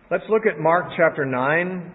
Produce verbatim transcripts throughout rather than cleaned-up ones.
Let's look at Mark chapter nine.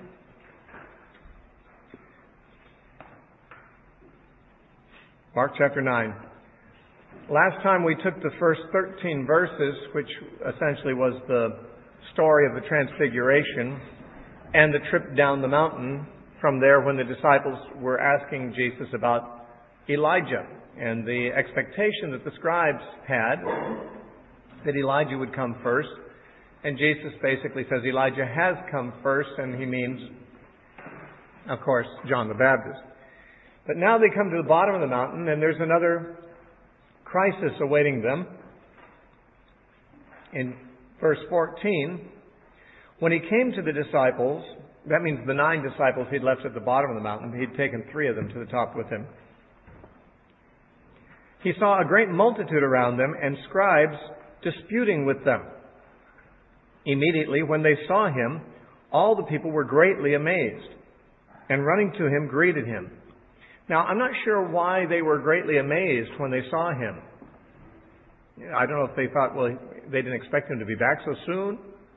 Mark chapter nine. Last time we took the first thirteen verses, which essentially was the story of the Transfiguration and the trip down the mountain from there when the disciples were asking Jesus about Elijah and the expectation that the scribes had that Elijah would come first. And Jesus basically says Elijah has come first, and he means, of course, John the Baptist. But now they come to the bottom of the mountain, and there's another crisis awaiting them. In verse fourteen, when he came to the disciples, that means the nine disciples he'd left at the bottom of the mountain, he'd taken three of them to the top with him. He saw a great multitude around them and scribes disputing with them. Immediately, when they saw him, all the people were greatly amazed, and running to him, greeted him. Now, I'm not sure why they were greatly amazed when they saw him. I don't know if they thought, well, they didn't expect him to be back so soon.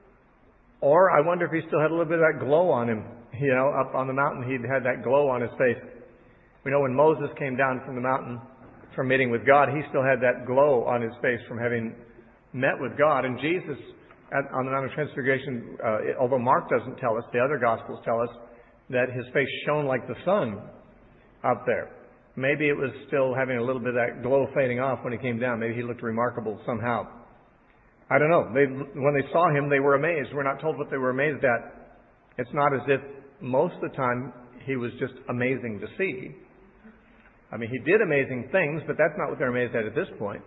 Or I wonder if he still had a little bit of that glow on him. You know, up on the mountain, he'd had that glow on his face. We know when Moses came down from the mountain from meeting with God, he still had that glow on his face from having met with God. And Jesus, at, on the Mount of Transfiguration, uh, although Mark doesn't tell us, the other Gospels tell us that his face shone like the sun up there. Maybe it was still having a little bit of that glow fading off when he came down. Maybe he looked remarkable somehow. I don't know. They, when they saw him, they were amazed. We're not told what they were amazed at. It's not as if most of the time he was just amazing to see. I mean, he did amazing things, but that's not what they're amazed at at this point.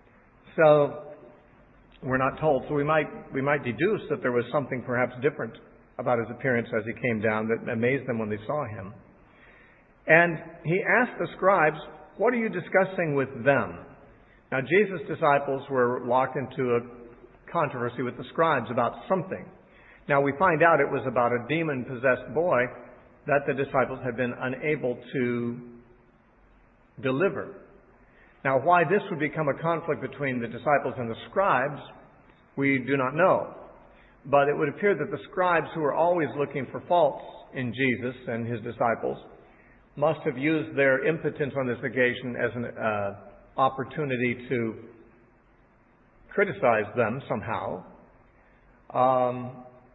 So we're not told. So we might we might deduce that there was something perhaps different about his appearance as he came down that amazed them when they saw him. And he asked the scribes, "What are you discussing with them?" Now, Jesus' disciples were locked into a controversy with the scribes about something. Now, we find out it was about a demon-possessed boy that the disciples had been unable to deliver. Now, why this would become a conflict between the disciples and the scribes, we do not know. But it would appear that the scribes, who were always looking for faults in Jesus and his disciples, must have used their impotence on this occasion as an uh, opportunity to criticize them somehow. Um,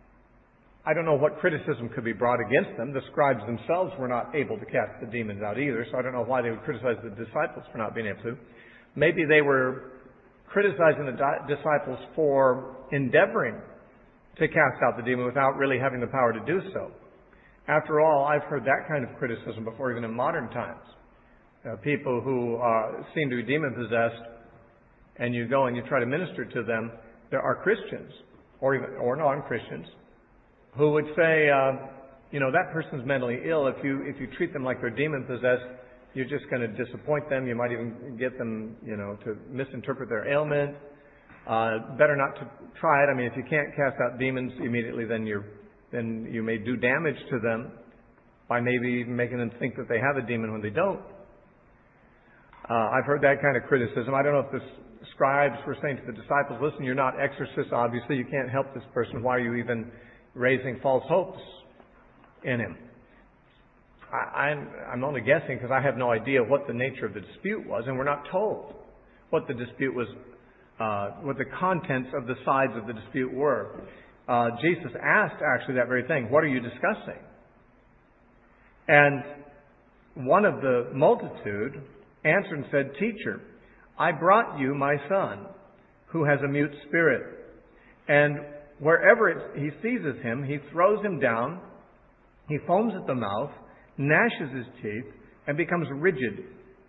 I don't know what criticism could be brought against them. The scribes themselves were not able to cast the demons out either, so I don't know why they would criticize the disciples for not being able to. Maybe they were criticizing the di- disciples for endeavoring to cast out the demon without really having the power to do so. After all, I've heard that kind of criticism before, even in modern times. Uh, people who uh, seem to be demon-possessed, and you go and you try to minister to them, there are Christians, or even or non-Christians, who would say, uh, you know, that person's mentally ill. If you if you treat them like they're demon-possessed, you're just going to disappoint them. You might even get them, you know, to misinterpret their ailment. Uh, better not to try it. I mean, if you can't cast out demons immediately, then you're then you may do damage to them by maybe even making them think that they have a demon when they don't. Uh, I've heard that kind of criticism. I don't know if the scribes were saying to the disciples, listen, you're not exorcists, obviously. You can't help this person. Why are you even raising false hopes in him? I, I'm, I'm only guessing because I have no idea what the nature of the dispute was, and we're not told what the dispute was, uh, what the contents of the sides of the dispute were. Uh, Jesus asked actually that very thing. What are you discussing? And one of the multitude answered and said, Teacher, I brought you my son, who has a mute spirit. And wherever it, he seizes him, he throws him down, he foams at the mouth, gnashes his teeth, and becomes rigid.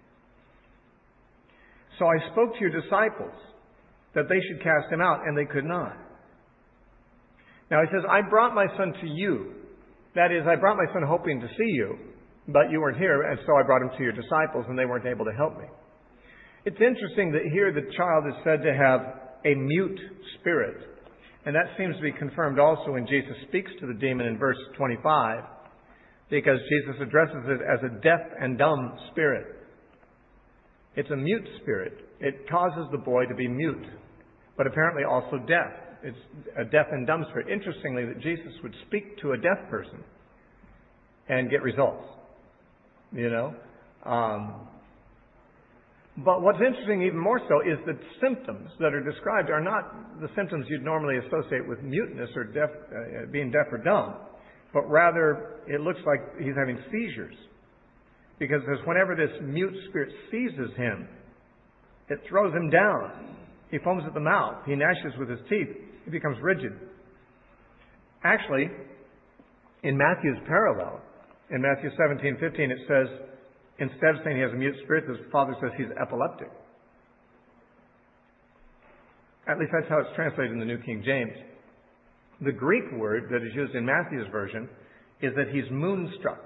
So I spoke to your disciples that they should cast him out, and they could not. Now he says, I brought my son to you. That is, I brought my son hoping to see you, but you weren't here, and so I brought him to your disciples, and they weren't able to help me. It's interesting that here the child is said to have a mute spirit. And that seems to be confirmed also when Jesus speaks to the demon in verse twenty-five, because Jesus addresses it as a deaf and dumb spirit. It's a mute spirit. It causes the boy to be mute, but apparently also deaf. It's a deaf and dumb spirit. Interestingly, that Jesus would speak to a deaf person and get results. You know? Um, but what's interesting even more so is that symptoms that are described are not the symptoms you'd normally associate with muteness or deaf, uh, being deaf or dumb, but rather it looks like he's having seizures. Because whenever this mute spirit seizes him, it throws him down. He foams at the mouth. He gnashes with his teeth. He becomes rigid. Actually, in Matthew's parallel, in Matthew seventeen fifteen, it says, instead of saying he has a mute spirit, the Father says he's epileptic. At least that's how it's translated in the New King James. The Greek word that is used in Matthew's version is that he's moonstruck,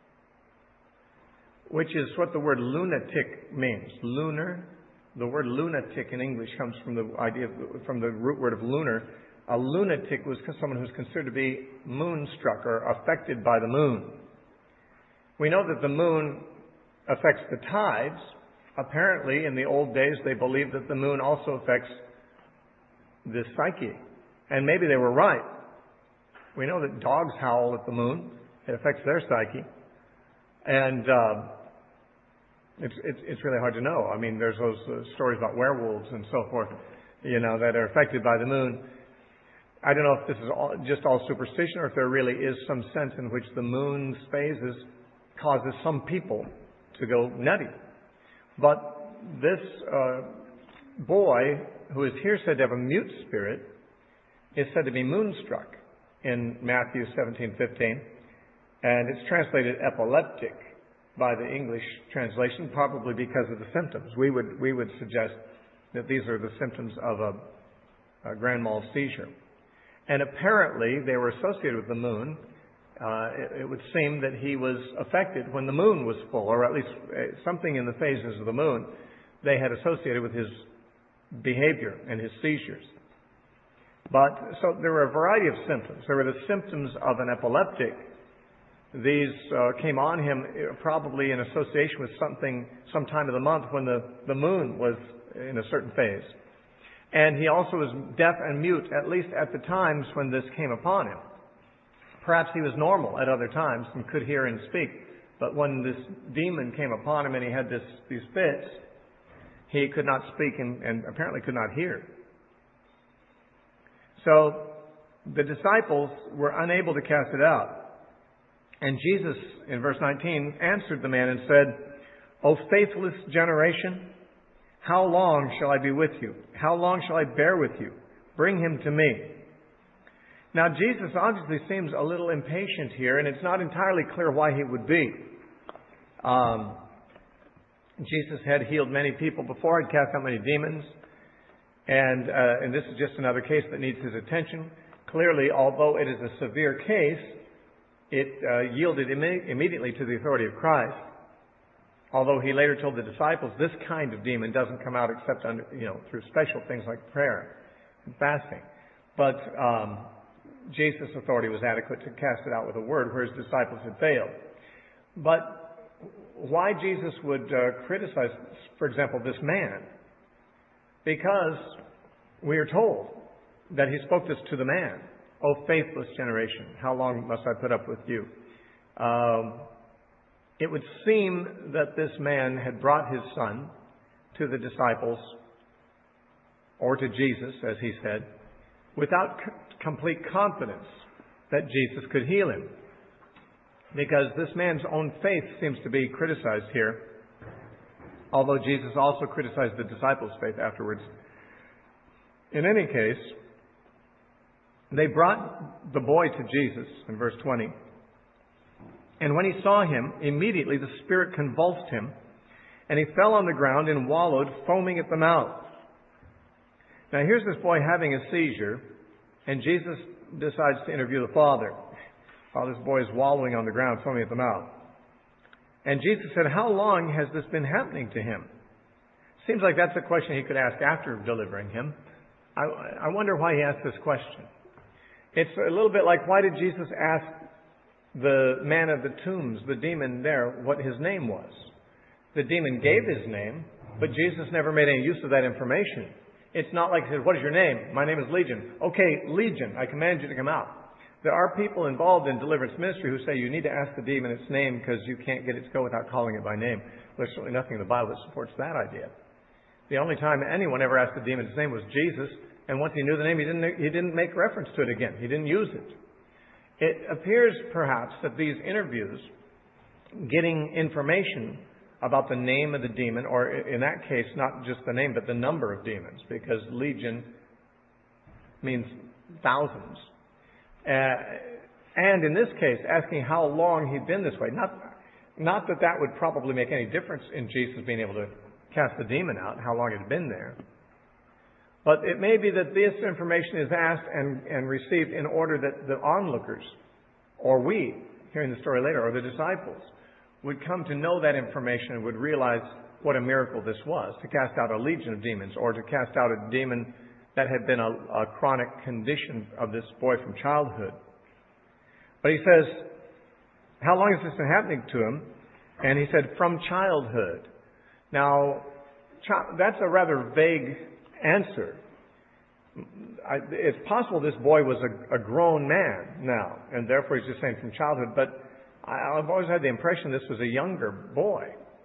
which is what the word lunatic means. Lunar. The word lunatic in English comes from the idea of, from the root word of lunar. A lunatic was someone who's considered to be moonstruck or affected by the moon. We know that the moon affects the tides. Apparently, in the old days, they believed that the moon also affects the psyche. And maybe they were right. We know that dogs howl at the moon. It affects their psyche. And uh, it's, it's, it's really hard to know. I mean, there's those uh, stories about werewolves and so forth, you know, that are affected by the moon. I don't know if this is all, just all superstition or if there really is some sense in which the moon's phases causes some people to go nutty. But this uh, boy, who is here said to have a mute spirit, is said to be moonstruck in Matthew seventeen fifteen, and it's translated epileptic by the English translation, probably because of the symptoms. We would we would suggest that these are the symptoms of a, a grand mal seizure. And apparently they were associated with the moon. Uh, it, it would seem that he was affected when the moon was full, or at least uh, something in the phases of the moon they had associated with his behavior and his seizures. But so there were a variety of symptoms. There were the symptoms of an epileptic. These uh, came on him probably in association with something, some time of the month when the, the moon was in a certain phase. And he also was deaf and mute, at least at the times when this came upon him. Perhaps he was normal at other times and could hear and speak. But when this demon came upon him and he had this, these fits, he could not speak and, and apparently could not hear. So the disciples were unable to cast it out. And Jesus, in verse nineteen, answered the man and said, O faithless generation, how long shall I be with you? How long shall I bear with you? Bring him to me. Now, Jesus obviously seems a little impatient here, and it's not entirely clear why he would be. Um, Jesus had healed many people before, had cast out many demons, and, uh, and this is just another case that needs his attention. Clearly, although it is a severe case, it uh, yielded imme- immediately to the authority of Christ. Although he later told the disciples, this kind of demon doesn't come out except under, you know, through special things like prayer and fasting. But um, Jesus' authority was adequate to cast it out with a word, where his disciples had failed. But why Jesus would uh, criticize, for example, this man? Because we are told that he spoke this to the man. O faithless generation, how long must I put up with you? Um, it would seem that this man had brought his son to the disciples, or to Jesus, as he said, without c- complete confidence that Jesus could heal him. Because this man's own faith seems to be criticized here, although Jesus also criticized the disciples' faith afterwards. In any case, they brought the boy to Jesus in verse twenty. And when he saw him, immediately the spirit convulsed him, and he fell on the ground and wallowed, foaming at the mouth. Now here's this boy having a seizure, and Jesus decides to interview the father, while this boy is wallowing on the ground, foaming at the mouth. And Jesus said, how long has this been happening to him? Seems like that's a question he could ask after delivering him. I, I wonder why he asked this question. It's a little bit like, why did Jesus ask the man of the tombs, the demon there, what his name was? The demon gave his name, but Jesus never made any use of that information. It's not like he said, what is your name? My name is Legion. Okay, Legion, I command you to come out. There are people involved in deliverance ministry who say you need to ask the demon its name because you can't get it to go without calling it by name. There's certainly nothing in the Bible that supports that idea. The only time anyone ever asked the demon its name was Jesus, and once he knew the name, he didn't, he didn't make reference to it again. He didn't use it. It appears, perhaps, that these interviews, getting information about the name of the demon, or in that case, not just the name, but the number of demons, because legion means thousands. Uh, and in this case, asking how long he'd been this way. Not, not that that would probably make any difference in Jesus being able to cast the demon out, how long it had been there. But it may be that this information is asked and, and received in order that the onlookers, or we, hearing the story later, or the disciples, would come to know that information and would realize what a miracle this was, to cast out a legion of demons, or to cast out a demon that had been a, a chronic condition of this boy from childhood. But he says, how long has this been happening to him? And he said, from childhood. Now, that's a rather vague answer. It's possible this boy was a, a grown man now, and therefore he's just saying from childhood, but I've always had the impression this was a younger boy.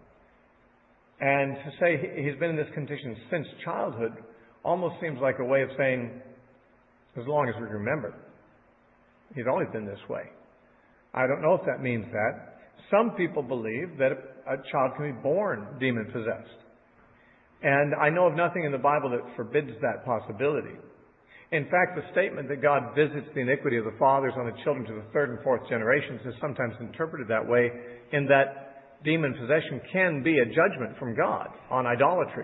And to say he's been in this condition since childhood almost seems like a way of saying, as long as we remember. He's always been this way. I don't know if that means that. Some people believe that a child can be born demon-possessed. And I know of nothing in the Bible that forbids that possibility. In fact, the statement that God visits the iniquity of the fathers on the children to the third and fourth generations is sometimes interpreted that way, in that demon possession can be a judgment from God on idolatry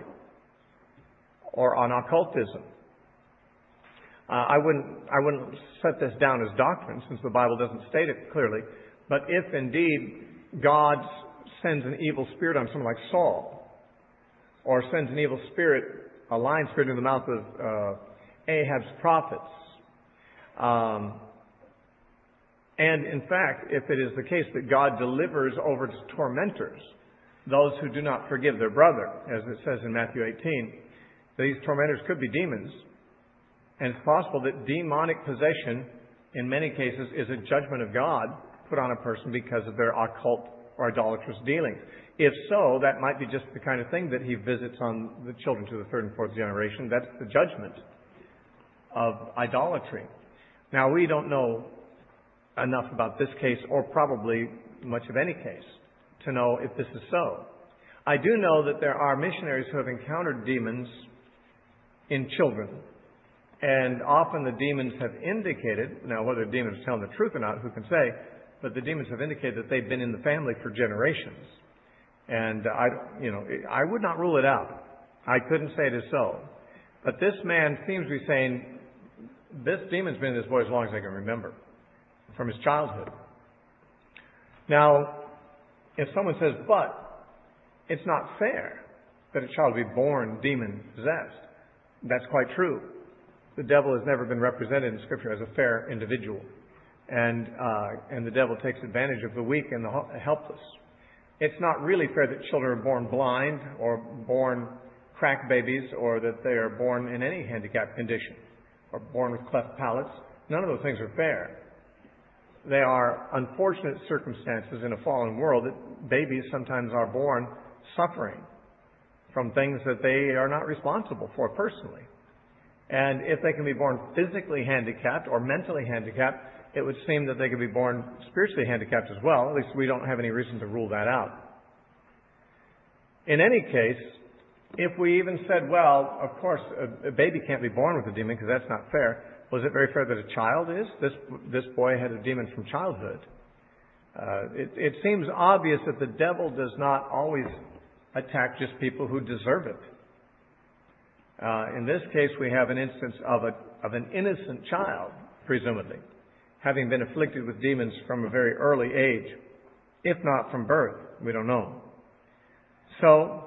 or on occultism. Uh, I wouldn't, I wouldn't set this down as doctrine, since the Bible doesn't state it clearly. But if indeed God sends an evil spirit on someone like Saul, or sends an evil spirit, a lying spirit in the mouth of uh, Ahab's prophets, um, and in fact, if it is the case that God delivers over to tormentors those who do not forgive their brother, as it says in Matthew eighteen, these tormentors could be demons. And it's possible that demonic possession, in many cases, is a judgment of God put on a person because of their occult or idolatrous dealings. If so, that might be just the kind of thing that he visits on the children to the third and fourth generation. That's the judgment of idolatry. Now, we don't know enough about this case, or probably much of any case, to know if this is so. I do know that there are missionaries who have encountered demons in children. And often the demons have indicated, now whether the demons are telling the truth or not, who can say, but the demons have indicated that they've been in the family for generations. And I, you know, I would not rule it out. I couldn't say it is so. But this man seems to be saying, this demon's been in this boy as long as I can remember, from his childhood. Now, if someone says, but it's not fair that a child be born demon-possessed, that's quite true. The devil has never been represented in Scripture as a fair individual. And, uh, and the devil takes advantage of the weak and the helpless. It's not really fair that children are born blind or born crack babies, or that they are born in any handicapped condition or born with cleft palates. None of those things are fair. They are unfortunate circumstances in a fallen world that babies sometimes are born suffering from things that they are not responsible for personally. And if they can be born physically handicapped or mentally handicapped, it would seem that they could be born spiritually handicapped as well. At least we don't have any reason to rule that out. In any case, if we even said, well, of course, a, a baby can't be born with a demon because that's not fair, was it very fair that a child is? This, this boy had a demon from childhood. Uh, it, it seems obvious that the devil does not always attack just people who deserve it. Uh, in this case, we have an instance of, a, of an innocent child, presumably, having been afflicted with demons from a very early age, if not from birth. We don't know. So,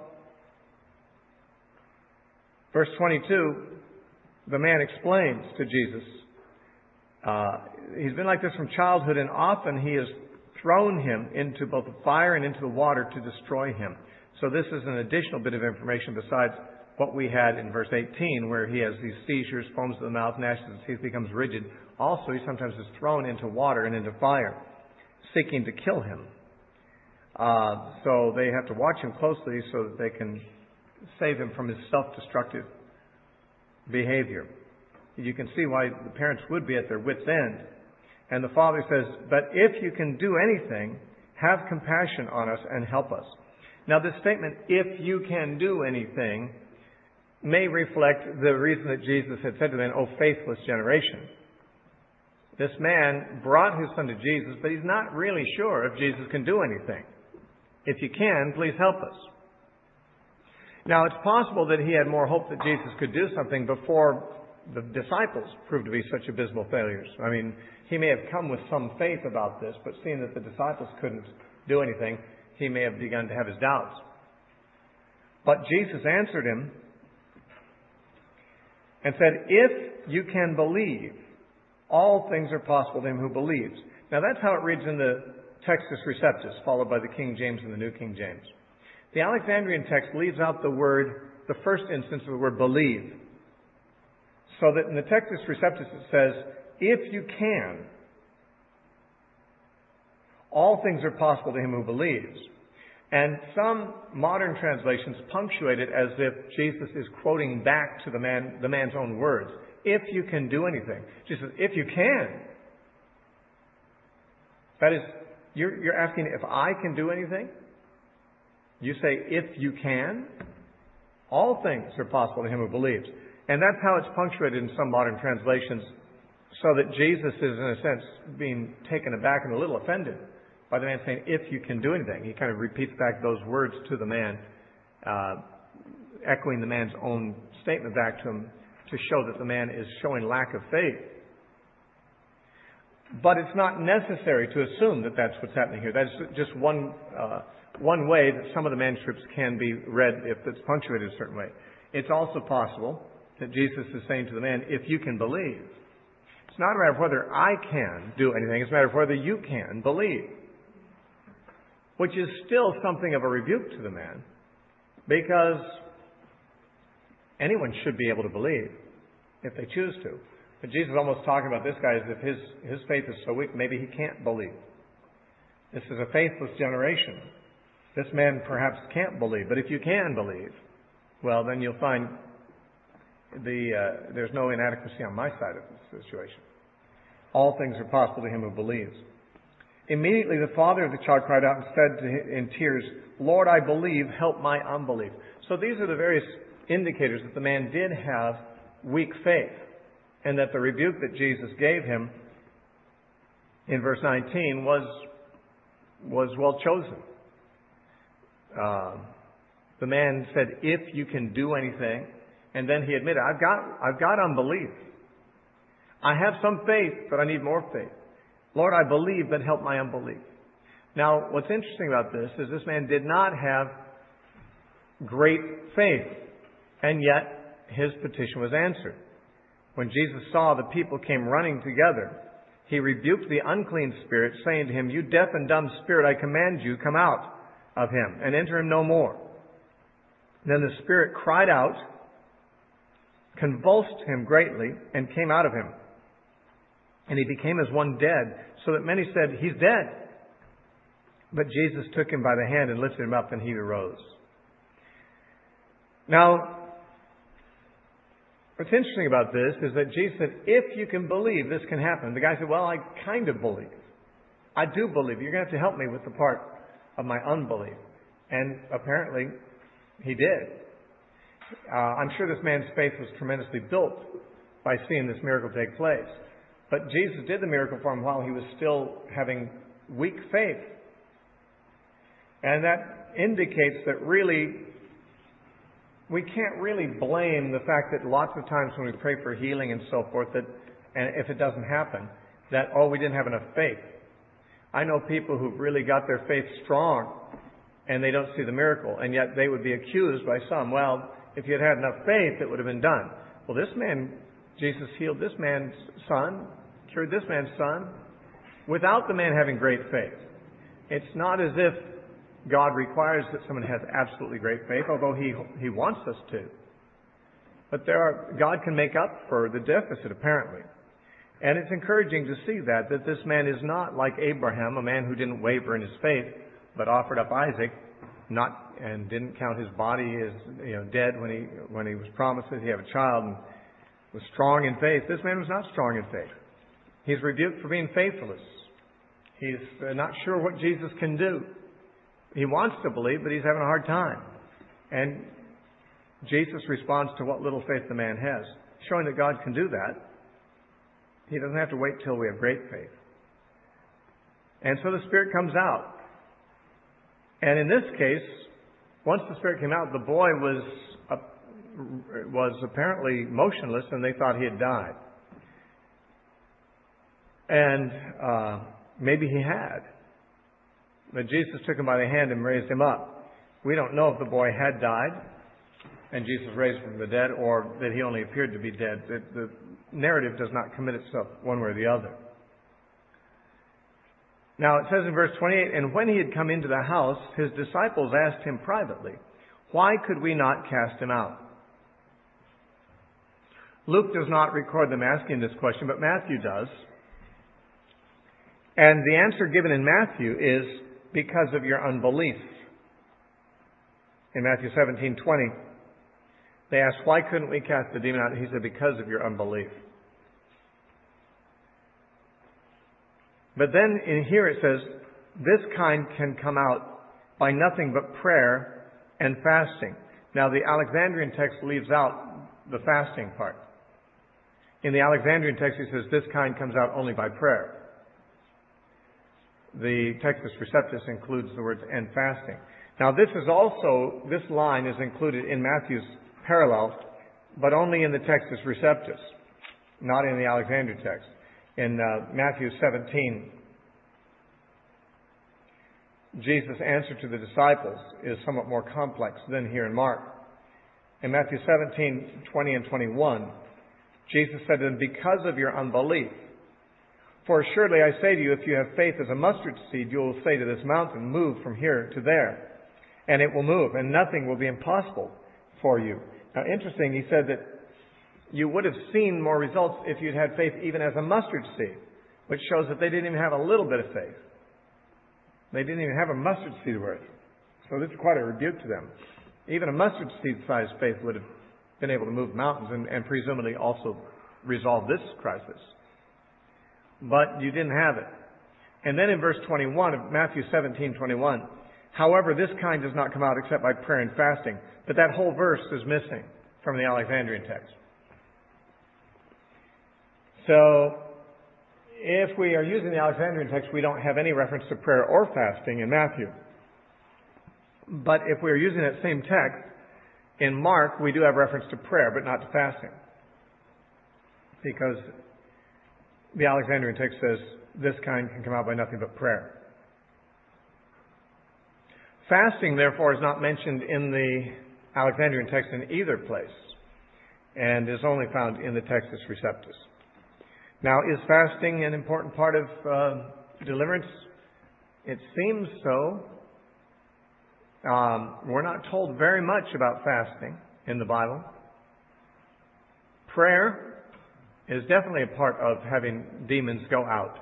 verse twenty-two, the man explains to Jesus, uh, he's been like this from childhood, and often he has thrown him into both the fire and into the water to destroy him. So this is an additional bit of information besides what we had in verse eighteen, where he has these seizures, foams of the mouth, gnashes of the teeth, becomes rigid. Also, he sometimes is thrown into water and into fire, seeking to kill him. Uh, so they have to watch him closely so that they can save him from his self-destructive behavior. You can see why the parents would be at their wits' end. And the father says, "But if you can do anything, have compassion on us and help us." Now this statement, "if you can do anything," may reflect the reason that Jesus had said to them, "O faithless generation." This man brought his son to Jesus, but he's not really sure if Jesus can do anything. If you can, please help us. Now, it's possible that he had more hope that Jesus could do something before the disciples proved to be such abysmal failures. I mean, he may have come with some faith about this, but seeing that the disciples couldn't do anything, he may have begun to have his doubts. But Jesus answered him and said, "If you can believe, all things are possible to him who believes." Now that's how it reads in the Textus Receptus, followed by the King James and the New King James. The Alexandrian text leaves out the word, the first instance of the word believe. So that in the Textus Receptus it says, "If you can, all things are possible to him who believes." And some modern translations punctuate it as if Jesus is quoting back to the man, the man's own words. If you can do anything. Jesus says, if you can. That is, you're, you're asking if I can do anything? You say, if you can? All things are possible to him who believes. And that's how it's punctuated in some modern translations, so that Jesus is, in a sense, being taken aback and a little offended by the man saying, if you can do anything. He kind of repeats back those words to the man, uh, echoing the man's own statement back to him to show that the man is showing lack of faith. But it's not necessary to assume that that's what's happening here. That's just one uh, one way that some of the manuscripts can be read if it's punctuated a certain way. It's also possible that Jesus is saying to the man, if you can believe. It's not a matter of whether I can do anything. It's a matter of whether you can believe. Which is still something of a rebuke to the man, because anyone should be able to believe if they choose to. But Jesus is almost talking about this guy as if his, his faith is so weak, maybe he can't believe. This is a faithless generation. This man perhaps can't believe, but if you can believe, well, then you'll find the uh, there's no inadequacy on my side of this situation. All things are possible to him who believes. Immediately the father of the child cried out and said to him in tears, "Lord, I believe, help my unbelief." So these are the various indicators that the man did have weak faith, and that the rebuke that Jesus gave him in verse nineteen was was well chosen. Uh, the man said, "If you can do anything," and then he admitted, "I've got I've got unbelief. I have some faith, but I need more faith. Lord, I believe, but help my unbelief." Now, what's interesting about this is this man did not have great faith, and yet his petition was answered. When Jesus saw the people came running together, he rebuked the unclean spirit, saying to him, "You deaf and dumb spirit, I command you, come out of him, and enter him no more." Then the spirit cried out, convulsed him greatly, and came out of him. And he became as one dead, so that many said, "He's dead." But Jesus took him by the hand and lifted him up, and he arose. Now, what's interesting about this is that Jesus said, if you can believe, this can happen. The guy said, well, I kind of believe. I do believe. You're going to have to help me with the part of my unbelief. And apparently, he did. Uh, I'm sure this man's faith was tremendously built by seeing this miracle take place. But Jesus did the miracle for him while he was still having weak faith. And that indicates that really, we can't really blame the fact that lots of times when we pray for healing and so forth, that, and if it doesn't happen, that, oh, we didn't have enough faith. I know people who've really got their faith strong and they don't see the miracle, and yet they would be accused by some, well, if you had had enough faith, it would have been done. Well, this man, Jesus healed this man's son, cured this man's son, without the man having great faith. It's not as if God requires that someone has absolutely great faith, although He He wants us to. But there are, God can make up for the deficit, apparently. And it's encouraging to see that, that this man is not like Abraham, a man who didn't waver in his faith, but offered up Isaac, not, and didn't count his body as, you know, dead when he, when he was promised that he have a child, and was strong in faith. This man was not strong in faith. He's rebuked for being faithless. He's not sure what Jesus can do. He wants to believe, but he's having a hard time. And Jesus responds to what little faith the man has, showing that God can do that. He doesn't have to wait till we have great faith. And so the Spirit comes out. And in this case, once the Spirit came out, the boy was uh, was apparently motionless, and they thought he had died. And uh, maybe he had. But Jesus took him by the hand and raised him up. We don't know if the boy had died and Jesus raised him from the dead, or that he only appeared to be dead. The, the narrative does not commit itself one way or the other. Now it says in verse twenty-eight, and when he had come into the house, his disciples asked him privately, why could we not cast him out? Luke does not record them asking this question, but Matthew does. And the answer given in Matthew is, because of your unbelief. In Matthew seventeen twenty, they asked, why couldn't we cast the demon out? He said, because of your unbelief. But then in here it says, this kind can come out by nothing but prayer and fasting. Now the Alexandrian text leaves out the fasting part. In the Alexandrian text it says, this kind comes out only by prayer. The Textus Receptus includes the words and fasting. Now this is also, this line is included in Matthew's parallel, but only in the Textus Receptus, not in the Alexandrian text. In uh, Matthew seventeen, Jesus' answer to the disciples is somewhat more complex than here in Mark. In Matthew seventeen, twenty and twenty-one, Jesus said to them, because of your unbelief, for surely I say to you, if you have faith as a mustard seed, you will say to this mountain, move from here to there, and it will move, and nothing will be impossible for you. Now, interesting, he said that you would have seen more results if you'd had faith even as a mustard seed, which shows that they didn't even have a little bit of faith. They didn't even have a mustard seed worth. So this is quite a rebuke to them. Even a mustard seed-sized faith would have been able to move mountains and, and presumably also resolve this crisis. But you didn't have it. And then in verse twenty-one of Matthew seventeen twenty-one, however, this kind does not come out except by prayer and fasting. But that whole verse is missing from the Alexandrian text. So, if we are using the Alexandrian text, we don't have any reference to prayer or fasting in Matthew. But if we are using that same text, in Mark, we do have reference to prayer, but not to fasting. Because the Alexandrian text says, this kind can come out by nothing but prayer. Fasting, therefore, is not mentioned in the Alexandrian text in either place, and is only found in the Textus Receptus. Now, is fasting an important part of uh, deliverance? It seems so. Um, we're not told very much about fasting in the Bible. Prayer is definitely a part of having demons go out.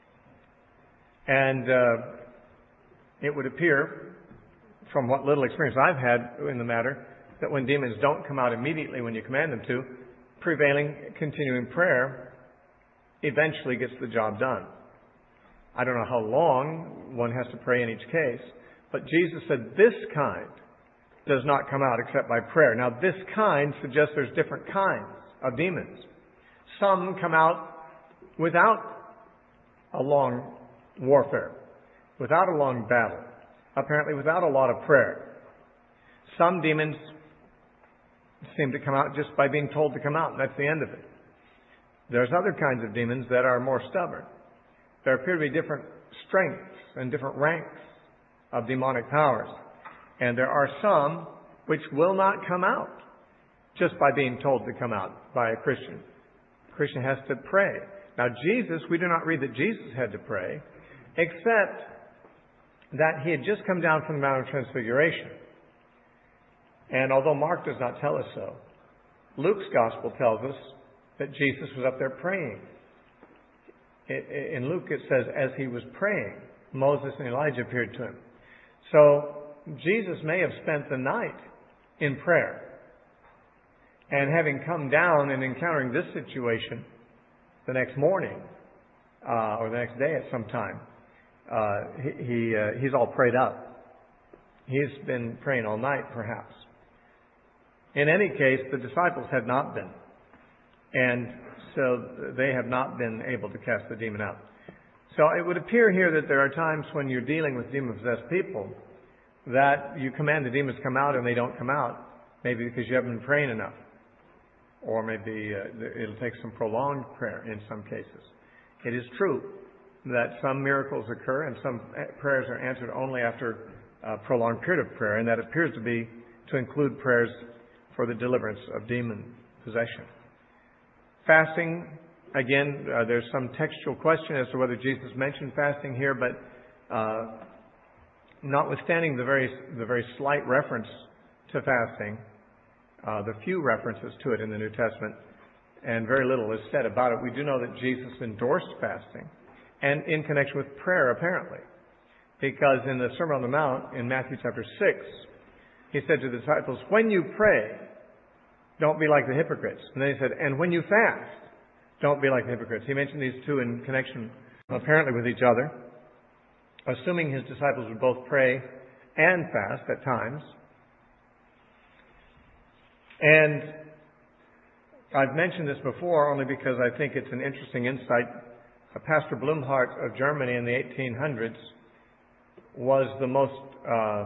And uh, it would appear, from what little experience I've had in the matter, that when demons don't come out immediately when you command them to, prevailing, continuing prayer eventually gets the job done. I don't know how long one has to pray in each case, but Jesus said this kind does not come out except by prayer. Now, this kind suggests there's different kinds of demons. Some come out without a long warfare, without a long battle, apparently without a lot of prayer. Some demons seem to come out just by being told to come out, and that's the end of it. There's other kinds of demons that are more stubborn. There appear to be different strengths and different ranks of demonic powers. And there are some which will not come out just by being told to come out by a Christian. A Christian has to pray. Now Jesus, we do not read that Jesus had to pray, except that he had just come down from the Mount of Transfiguration. And although Mark does not tell us so, Luke's gospel tells us that Jesus was up there praying. In Luke it says, as he was praying, Moses and Elijah appeared to him. So Jesus may have spent the night in prayer. And having come down and encountering this situation the next morning, uh, or the next day at some time, uh, he, he uh, he's all prayed up. He's been praying all night, perhaps. In any case, the disciples had not been. And so they have not been able to cast the demon out. So it would appear here that there are times when you're dealing with demon-possessed people that you command the demons to come out and they don't come out. Maybe because you haven't been praying enough. Or maybe uh, it'll take some prolonged prayer in some cases. It is true that some miracles occur and some prayers are answered only after a prolonged period of prayer, and that appears to be to include prayers for the deliverance of demon possession. Fasting, again, uh, there's some textual question as to whether Jesus mentioned fasting here, but uh, notwithstanding the very the very slight reference to fasting, uh, the few references to it in the New Testament, and very little is said about it, we do know that Jesus endorsed fasting, and in connection with prayer, apparently. Because in the Sermon on the Mount, in Matthew chapter six, he said to the disciples, when you pray, don't be like the hypocrites. And then he said, and when you fast, don't be like the hypocrites. He mentioned these two in connection, apparently, with each other, assuming his disciples would both pray and fast at times. And I've mentioned this before only because I think it's an interesting insight. Pastor Blumhardt of Germany in the eighteen hundreds was the most, uh,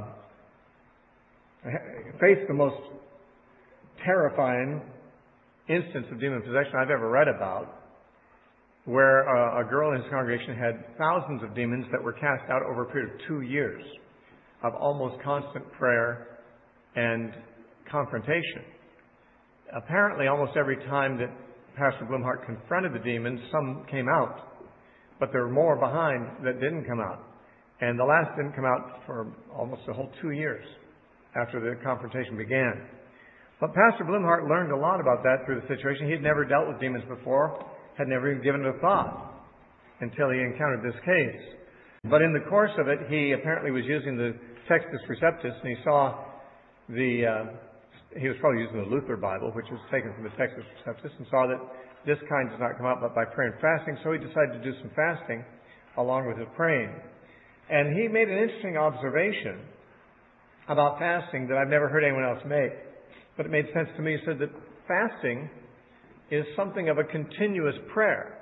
faced the most terrifying instance of demon possession I've ever read about, where uh, a girl in his congregation had thousands of demons that were cast out over a period of two years of almost constant prayer and confrontation. Apparently, almost every time that Pastor Blumhardt confronted the demons, some came out, but there were more behind that didn't come out. And the last didn't come out for almost a whole two years after the confrontation began. But Pastor Blumhardt learned a lot about that through the situation. He had never dealt with demons before, had never even given it a thought until he encountered this case. But in the course of it, he apparently was using the Textus Receptus, and he saw the, uh, he was probably using the Luther Bible, which was taken from the Textus Receptus, and saw that this kind does not come out but by prayer and fasting. So he decided to do some fasting along with his praying. And he made an interesting observation about fasting that I've never heard anyone else make, but it made sense to me. He said that fasting is something of a continuous prayer.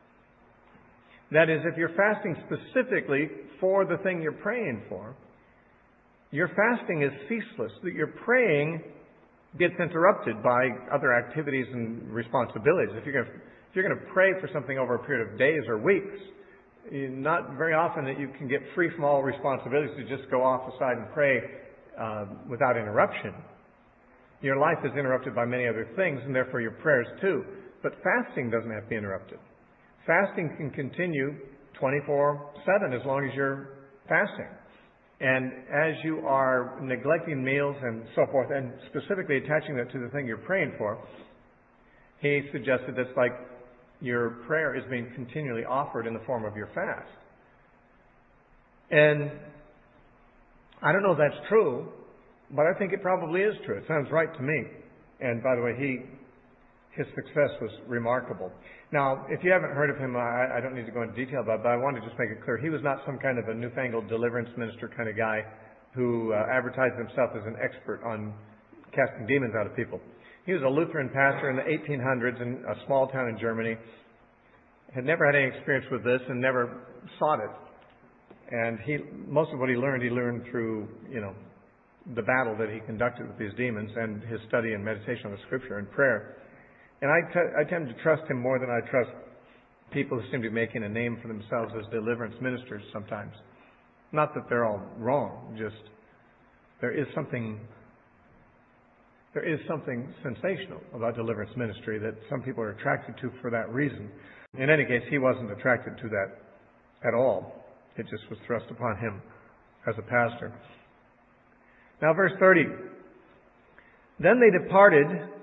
That is, if you're fasting specifically for the thing you're praying for, your fasting is ceaseless. That your praying gets interrupted by other activities and responsibilities. If you're going to, if you're going to pray for something over a period of days or weeks, not very often that you can get free from all responsibilities to just go off the side and pray uh, without interruption. Your life is interrupted by many other things, and therefore your prayers too. But fasting doesn't have to be interrupted. Fasting can continue twenty-four seven as long as you're fasting. And as you are neglecting meals and so forth, and specifically attaching that to the thing you're praying for, he suggested that's like your prayer is being continually offered in the form of your fast. And I don't know if that's true, but I think it probably is true. It sounds right to me. And by the way, he his success was remarkable. Now, if you haven't heard of him, I, I don't need to go into detail about it, but I want to just make it clear. He was not some kind of a newfangled deliverance minister kind of guy who uh, advertised himself as an expert on casting demons out of people. He was a Lutheran pastor in the eighteen hundreds in a small town in Germany. Had never had any experience with this and never sought it. And he, most of what he learned, he learned through, you know, the battle that he conducted with these demons and his study and meditation on the Scripture and prayer. And I, t- I tend to trust him more than I trust people who seem to be making a name for themselves as deliverance ministers sometimes. Not that they're all wrong, just there is something there is something sensational about deliverance ministry that some people are attracted to for that reason. In any case, he wasn't attracted to that at all. It just was thrust upon him as a pastor. Now, verse thirty. Then they departed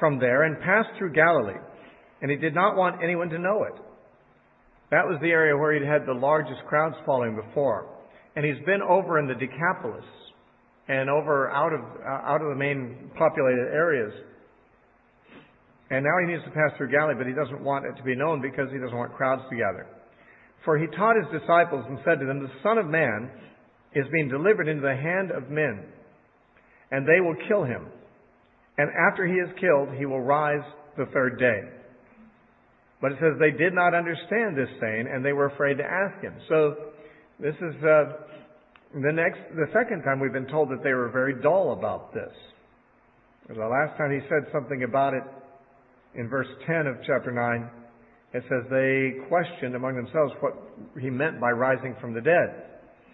from there and passed through Galilee, and he did not want anyone to know it. That was the area where he'd had the largest crowds following before. And he's been over in the Decapolis and over out of uh, out of the main populated areas. And now he needs to pass through Galilee, but he doesn't want it to be known because he doesn't want crowds to gather. For he taught his disciples and said to them, the Son of Man is being delivered into the hand of men, and they will kill him. And after he is killed, he will rise the third day. But it says they did not understand this saying, and they were afraid to ask him. So this is uh, the next, the second time we've been told that they were very dull about this. The last time he said something about it in verse ten of chapter nine. It says they questioned among themselves what he meant by rising from the dead.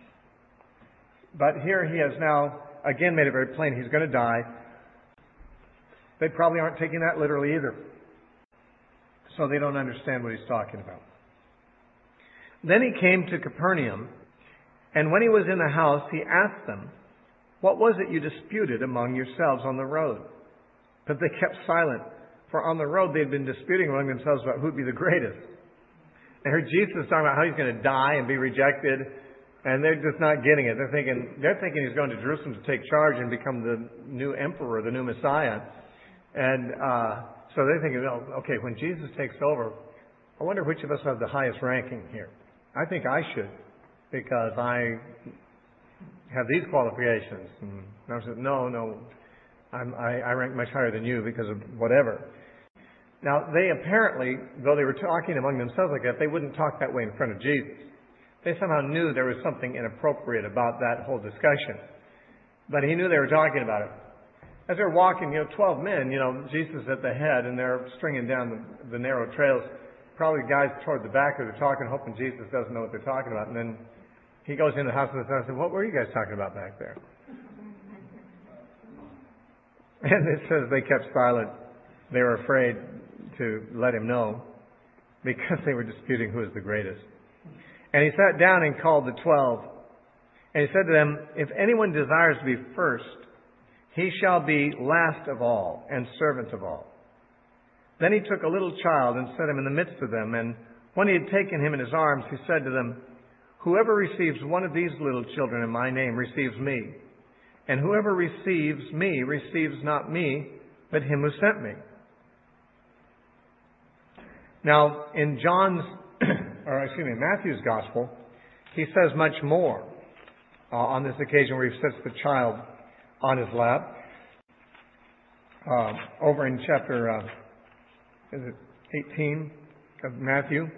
But here he has now again made it very plain he's going to die. They probably aren't taking that literally either. So they don't understand what he's talking about. Then he came to Capernaum, and when he was in the house, he asked them, what was it you disputed among yourselves on the road? But they kept silent, for on the road they had been disputing among themselves about who would be the greatest. They heard Jesus talking about how he's going to die and be rejected, and they're just not getting it. They're thinking they're thinking he's going to Jerusalem to take charge and become the new emperor, the new Messiah. And uh So they're thinking, oh, okay, when Jesus takes over, I wonder which of us have the highest ranking here. I think I should, because I have these qualifications. And I said, no, no, I'm, I, I rank much higher than you because of whatever. Now, they apparently, though they were talking among themselves like that, they wouldn't talk that way in front of Jesus. They somehow knew there was something inappropriate about that whole discussion. But he knew they were talking about it. As they're walking, you know, twelve men, you know, Jesus at the head, and they're stringing down the, the narrow trails. Probably guys toward the back who are talking, hoping Jesus doesn't know what they're talking about. And then he goes into the house of the son and says, what were you guys talking about back there? And it says they kept silent. They were afraid to let him know because they were disputing who is the greatest. And he sat down and called the twelve. And he said to them, if anyone desires to be first, he shall be last of all and servant of all. Then he took a little child and set him in the midst of them. And when he had taken him in his arms, he said to them, whoever receives one of these little children in my name receives me. And whoever receives me receives not me, but him who sent me. Now, in John's, or excuse me, Matthew's gospel, he says much more uh, on this occasion where he sets the child on his lap. Uh, over in chapter uh, is it eighteen of Matthew.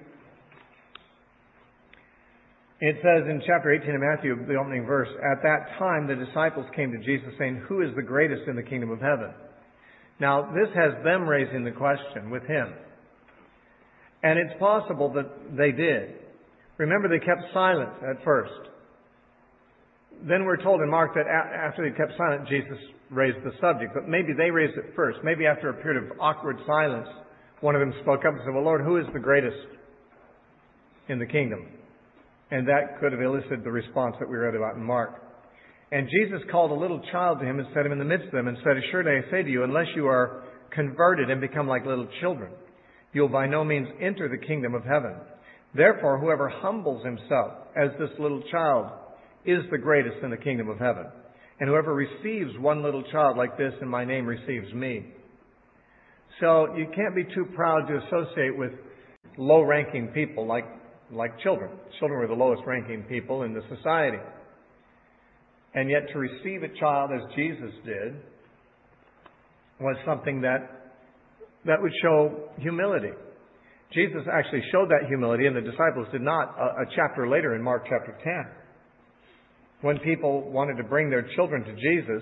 It says in chapter eighteen of Matthew, the opening verse, at that time the disciples came to Jesus saying, who is the greatest in the kingdom of heaven? Now, this has them raising the question with him. And it's possible that they did. Remember, they kept silent at first. Then we're told in Mark that after they kept silent, Jesus raised the subject. But maybe they raised it first. Maybe after a period of awkward silence, one of them spoke up and said, well, Lord, who is the greatest in the kingdom? And that could have elicited the response that we read about in Mark. And Jesus called a little child to him and set him in the midst of them and said, assuredly I say to you, unless you are converted and become like little children, you will by no means enter the kingdom of heaven. Therefore, whoever humbles himself as this little child is the greatest in the kingdom of heaven. And whoever receives one little child like this in my name receives me. So you can't be too proud to associate with low-ranking people like, like children. Children were the lowest-ranking people in the society. And yet to receive a child as Jesus did was something that, that would show humility. Jesus actually showed that humility, and the disciples did not, a, a chapter later in Mark chapter ten. When people wanted to bring their children to Jesus,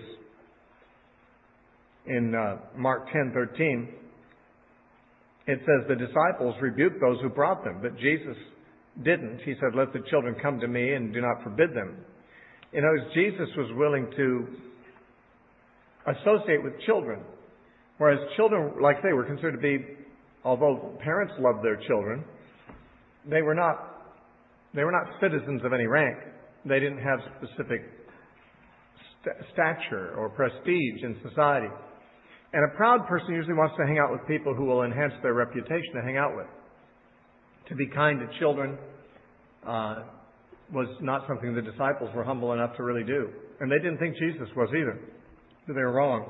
in uh, Mark ten thirteen, it says the disciples rebuked those who brought them, but Jesus didn't. He said, let the children come to me and do not forbid them. In other words, Jesus was willing to associate with children, whereas children, like they were considered to be, although parents loved their children, they were not, they were not citizens of any rank. They didn't have specific st- stature or prestige in society. And a proud person usually wants to hang out with people who will enhance their reputation to hang out with. To be kind to children uh, was not something the disciples were humble enough to really do. And they didn't think Jesus was either. So they were wrong.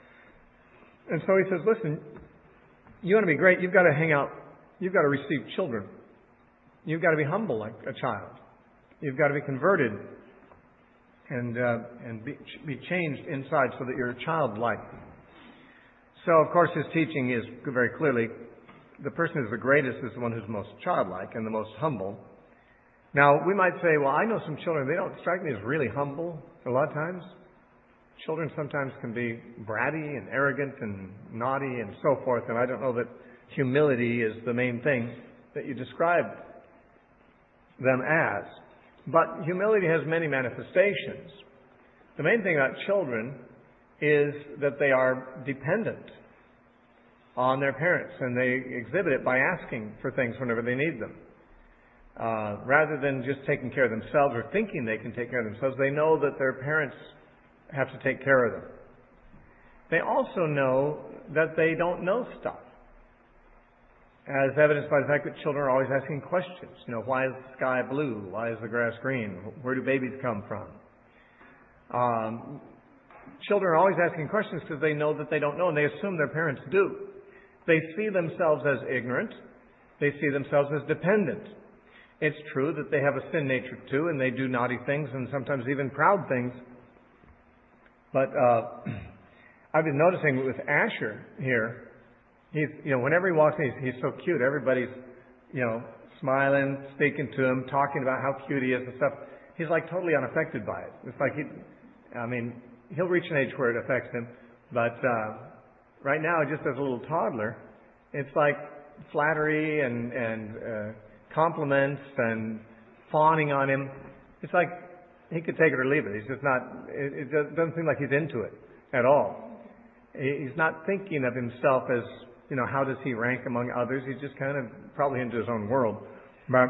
And so he says, listen, you want to be great, you've got to hang out, you've got to receive children. You've got to be humble like a child. You've got to be converted and uh, and be, be changed inside so that you're childlike. So, of course, his teaching is very clearly, the person who's the greatest is the one who's most childlike and the most humble. Now, we might say, well, I know some children, they don't strike me as really humble a lot of times. Children sometimes can be bratty and arrogant and naughty and so forth, and I don't know that humility is the main thing that you describe them as. But humility has many manifestations. The main thing about children is that they are dependent on their parents, and they exhibit it by asking for things whenever they need them. Uh, rather than just taking care of themselves or thinking they can take care of themselves, they know that their parents have to take care of them. They also know that they don't know stuff, as evidenced by the fact that children are always asking questions. You know, why is the sky blue? Why is the grass green? Where do babies come from? Um, children are always asking questions because they know that they don't know, and they assume their parents do. They see themselves as ignorant. They see themselves as dependent. It's true that they have a sin nature too, and they do naughty things and sometimes even proud things. But uh, I've been noticing with Asher here, he's, you know, whenever he walks in, he's, he's so cute. Everybody's, you know, smiling, speaking to him, talking about how cute he is and stuff. He's like totally unaffected by it. It's like he, I mean, he'll reach an age where it affects him. But uh, right now, just as a little toddler, it's like flattery and, and uh, compliments and fawning on him. It's like he could take it or leave it. He's just not, it, it doesn't seem like he's into it at all. He's not thinking of himself as, you know, how does he rank among others? He's just kind of probably into his own world. But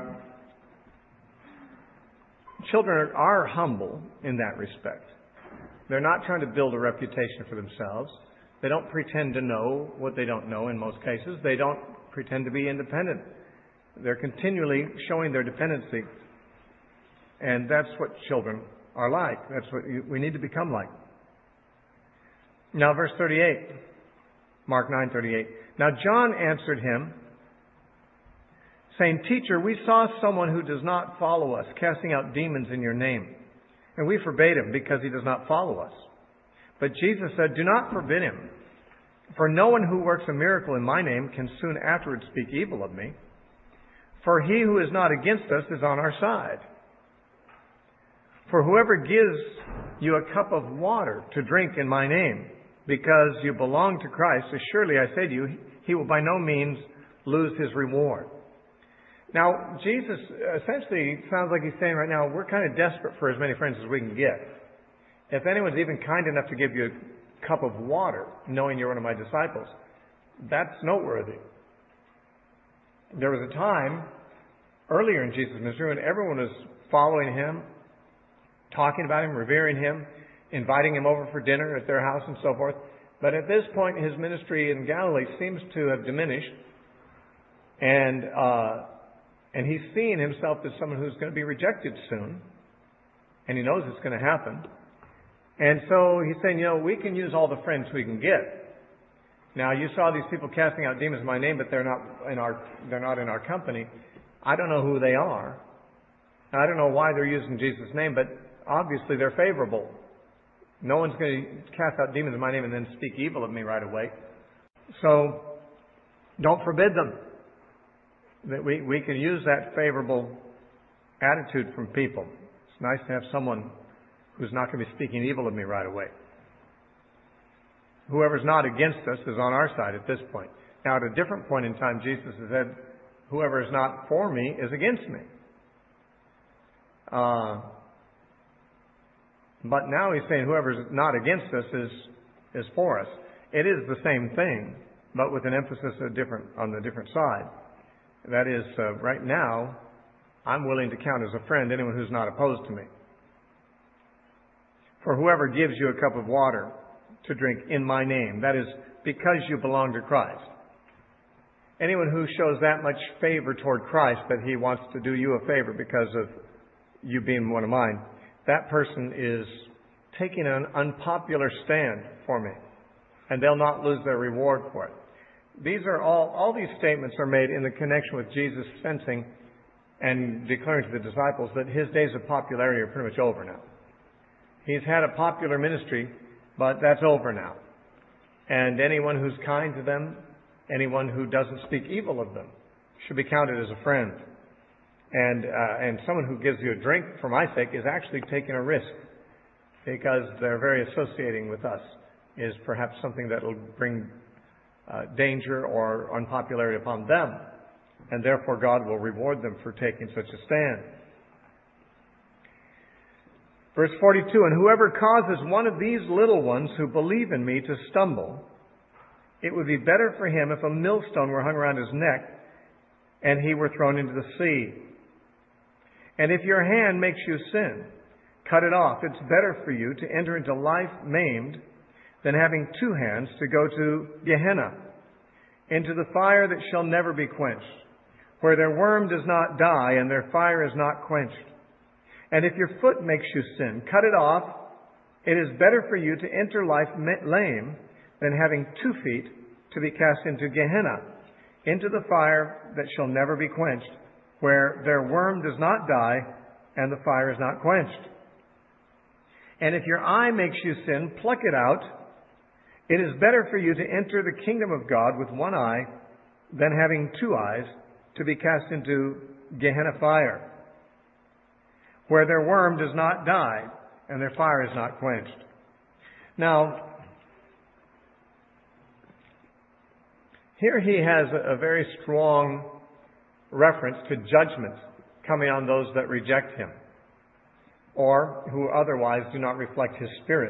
children are humble in that respect. They're not trying to build a reputation for themselves. They don't pretend to know what they don't know in most cases. They don't pretend to be independent. They're continually showing their dependency. And that's what children are like. That's what you, we need to become like. Now, verse thirty-eight, Mark nine thirty-eight. Now, John answered him, saying, Teacher, we saw someone who does not follow us, casting out demons in your name. And we forbade him because he does not follow us. But Jesus said, Do not forbid him. For no one who works a miracle in my name can soon afterwards speak evil of me. For he who is not against us is on our side. For whoever gives you a cup of water to drink in my name, because you belong to Christ, assuredly I say to you, he will by no means lose his reward. Now, Jesus essentially sounds like he's saying right now, we're kind of desperate for as many friends as we can get. If anyone's even kind enough to give you a cup of water, knowing you're one of my disciples, that's noteworthy. There was a time earlier in Jesus' ministry when everyone was following him, talking about him, revering him, inviting him over for dinner at their house and so forth. But at this point, his ministry in Galilee seems to have diminished. And uh, and he's seeing himself as someone who's going to be rejected soon. And he knows it's going to happen. And so he's saying, you know, we can use all the friends we can get. Now, you saw these people casting out demons in my name, but they're not in our they're not in our company. I don't know who they are. I don't know why they're using Jesus' name, but obviously they're favorable. No one's going to cast out demons in my name and then speak evil of me right away. So don't forbid them. That we, we can use that favorable attitude from people. It's nice to have someone who's not going to be speaking evil of me right away. Whoever's not against us is on our side at this point. Now, at a different point in time, Jesus has said, whoever is not for me is against me. Uh, but now he's saying whoever's not against us is is for us. It is the same thing, but with an emphasis a different, on the different side. That is, uh, right now, I'm willing to count as a friend anyone who's not opposed to me. For whoever gives you a cup of water to drink in my name. That is, because you belong to Christ. Anyone who shows that much favor toward Christ that he wants to do you a favor because of you being one of mine, that person is taking an unpopular stand for me, and they'll not lose their reward for it. These are all, all these statements are made in the connection with Jesus sensing and declaring to the disciples that his days of popularity are pretty much over now. He's had a popular ministry, but that's over now. And anyone who's kind to them, anyone who doesn't speak evil of them, should be counted as a friend. And uh, and someone who gives you a drink for my sake is actually taking a risk, because their very associating with us is perhaps something that will bring uh, danger or unpopularity upon them. And therefore God will reward them for taking such a stand. Verse forty-two, and whoever causes one of these little ones who believe in me to stumble, it would be better for him if a millstone were hung around his neck and he were thrown into the sea. And if your hand makes you sin, cut it off. It's better for you to enter into life maimed than having two hands to go to Gehenna, into the fire that shall never be quenched, where their worm does not die and their fire is not quenched. And if your foot makes you sin, cut it off. It is better for you to enter life lame than having two feet to be cast into Gehenna, into the fire that shall never be quenched, where their worm does not die and the fire is not quenched. And if your eye makes you sin, pluck it out. It is better for you to enter the kingdom of God with one eye than having two eyes to be cast into Gehenna fire, where their worm does not die and their fire is not quenched. Now, here he has a very strong reference to judgment coming on those that reject him, or who otherwise do not reflect his spirit.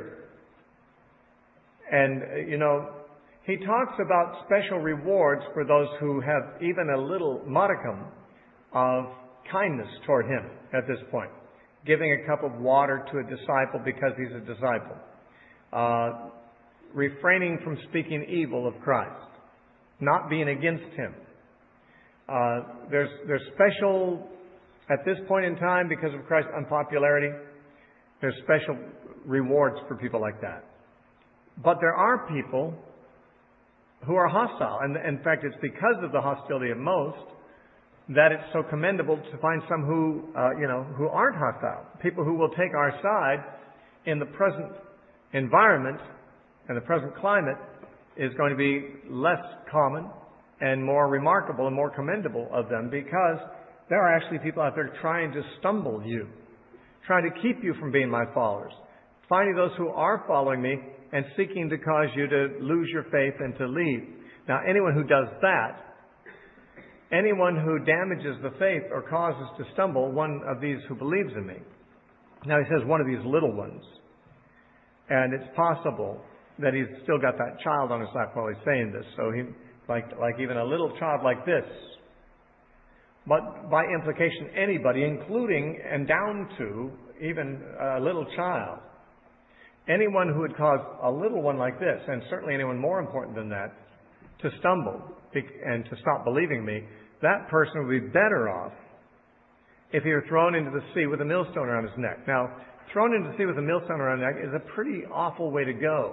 And, you know, he talks about special rewards for those who have even a little modicum of kindness toward him at this point. Giving a cup of water to a disciple because he's a disciple. Uh, refraining from speaking evil of Christ. Not being against him. Uh, there's, there's special, at this point in time, because of Christ's unpopularity, there's special rewards for people like that. But there are people who are hostile. And in fact, it's because of the hostility of most that it's so commendable to find some who, uh, you know, who aren't hostile. People who will take our side in the present environment and the present climate is going to be less common and more remarkable and more commendable of them, because there are actually people out there trying to stumble you, trying to keep you from being my followers, finding those who are following me and seeking to cause you to lose your faith and to leave. Now, anyone who does that, anyone who damages the faith or causes to stumble one of these who believes in me. Now, he says one of these little ones. And it's possible that he's still got that child on his lap while he's saying this. So he, like, like even a little child like this. But by implication, anybody, including and down to even a little child. Anyone who would cause a little one like this, and certainly anyone more important than that, to stumble and to stop believing me, that person would be better off if he were thrown into the sea with a millstone around his neck. Now, thrown into the sea with a millstone around his neck is a pretty awful way to go.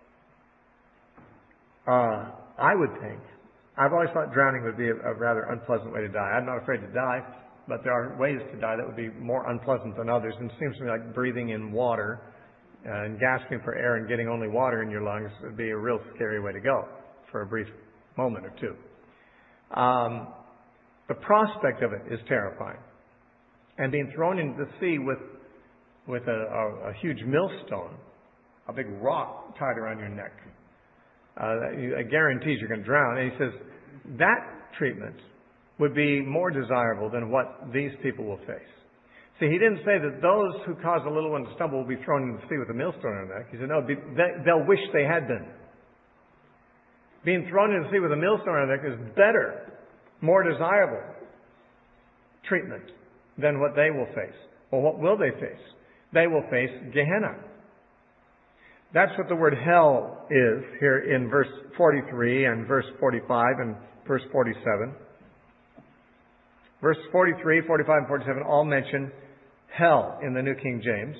Uh, I would think. I've always thought drowning would be a, a rather unpleasant way to die. I'm not afraid to die, but there are ways to die that would be more unpleasant than others. And it seems to me like breathing in water uh, and gasping for air and getting only water in your lungs would be a real scary way to go for a brief moment or two. Um, the prospect of it is terrifying. And being thrown into the sea with with a, a, a huge millstone, a big rock tied around your neck, uh, it guarantees you're going to drown. And he says that treatment would be more desirable than what these people will face. See, he didn't say that those who cause a little one to stumble will be thrown into the sea with a millstone on their neck. He said, no, they'll wish they had been. Being thrown into the sea with a millstone on their neck is better, more desirable treatment than what they will face. Well, what will they face? They will face Gehenna. That's what the word hell is here in verse forty-three and verse forty-five and verse forty-seven. Verses forty-three, forty-five, and forty-seven all mention hell in the New King James.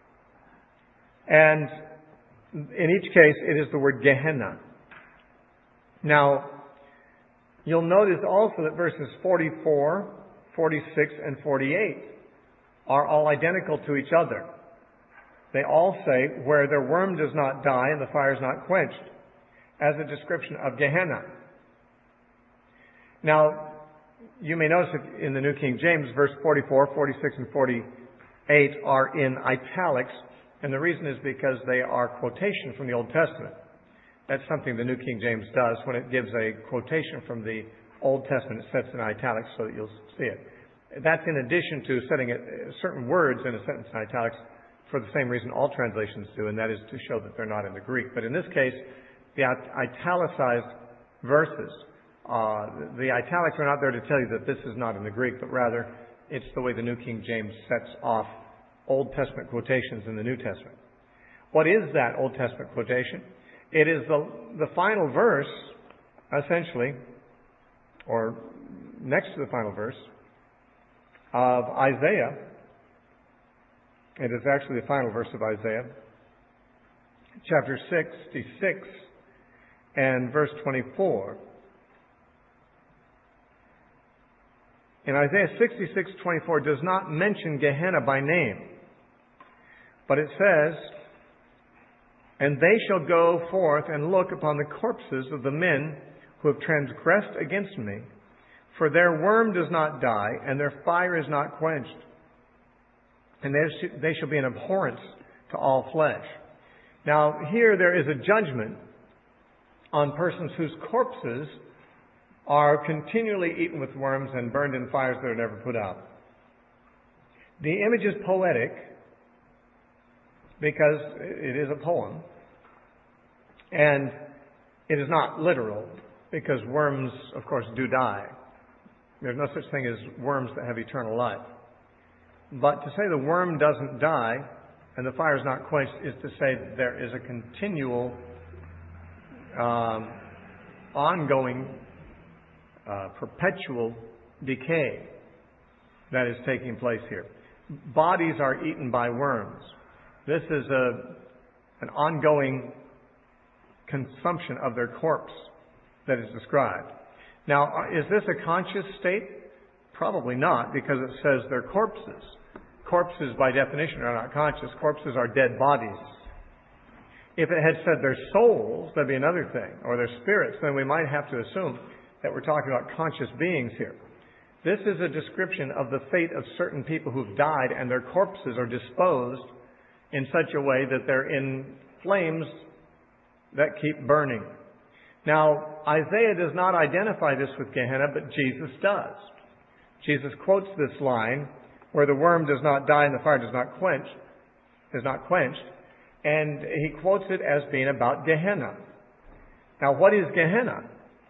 And in each case, it is the word Gehenna. Now, you'll notice also that verses forty-four, forty-six, and forty-eight are all identical to each other. They all say, where their worm does not die and the fire is not quenched, as a description of Gehenna. Now, you may notice that in the New King James, verse forty-four, forty-six, and forty-eight are in italics, and the reason is because they are quotation from the Old Testament. That's something the New King James does. When it gives a quotation from the Old Testament, it sets in italics so that you'll see it. That's in addition to setting it, certain words in a sentence in italics for the same reason all translations do, and that is to show that they're not in the Greek. But in this case, the italicized verses, uh, the italics are not there to tell you that this is not in the Greek, but rather it's the way the New King James sets off Old Testament quotations in the New Testament. What is that Old Testament quotation? It is the, the final verse, essentially, or next to the final verse, of Isaiah. It is actually the final verse of Isaiah, chapter sixty-six and verse twenty-four. In Isaiah sixty-six twenty-four does not mention Gehenna by name, but it says, "And they shall go forth and look upon the corpses of the men who have transgressed against me, for their worm does not die, and their fire is not quenched. And they shall be an abhorrence to all flesh." Now, here there is a judgment on persons whose corpses are continually eaten with worms and burned in fires that are never put out. The image is poetic because it is a poem, and it is not literal because worms, of course, do die. There's no such thing as worms that have eternal life. But to say the worm doesn't die and the fire is not quenched is to say that there is a continual, um, ongoing, uh, perpetual decay that is taking place here. Bodies are eaten by worms. This is a, an ongoing consumption of their corpse that is described. Now, is this a conscious state? Probably not, because it says they're corpses. Corpses, by definition, are not conscious. Corpses are dead bodies. If it had said their souls, that'd be another thing, or their spirits, then we might have to assume that we're talking about conscious beings here. This is a description of the fate of certain people who've died, and their corpses are disposed in such a way that they're in flames that keep burning. Now, Isaiah does not identify this with Gehenna, but Jesus does. Jesus quotes this line, where the worm does not die and the fire does not quench, is not quenched, and he quotes it as being about Gehenna. Now, what is Gehenna?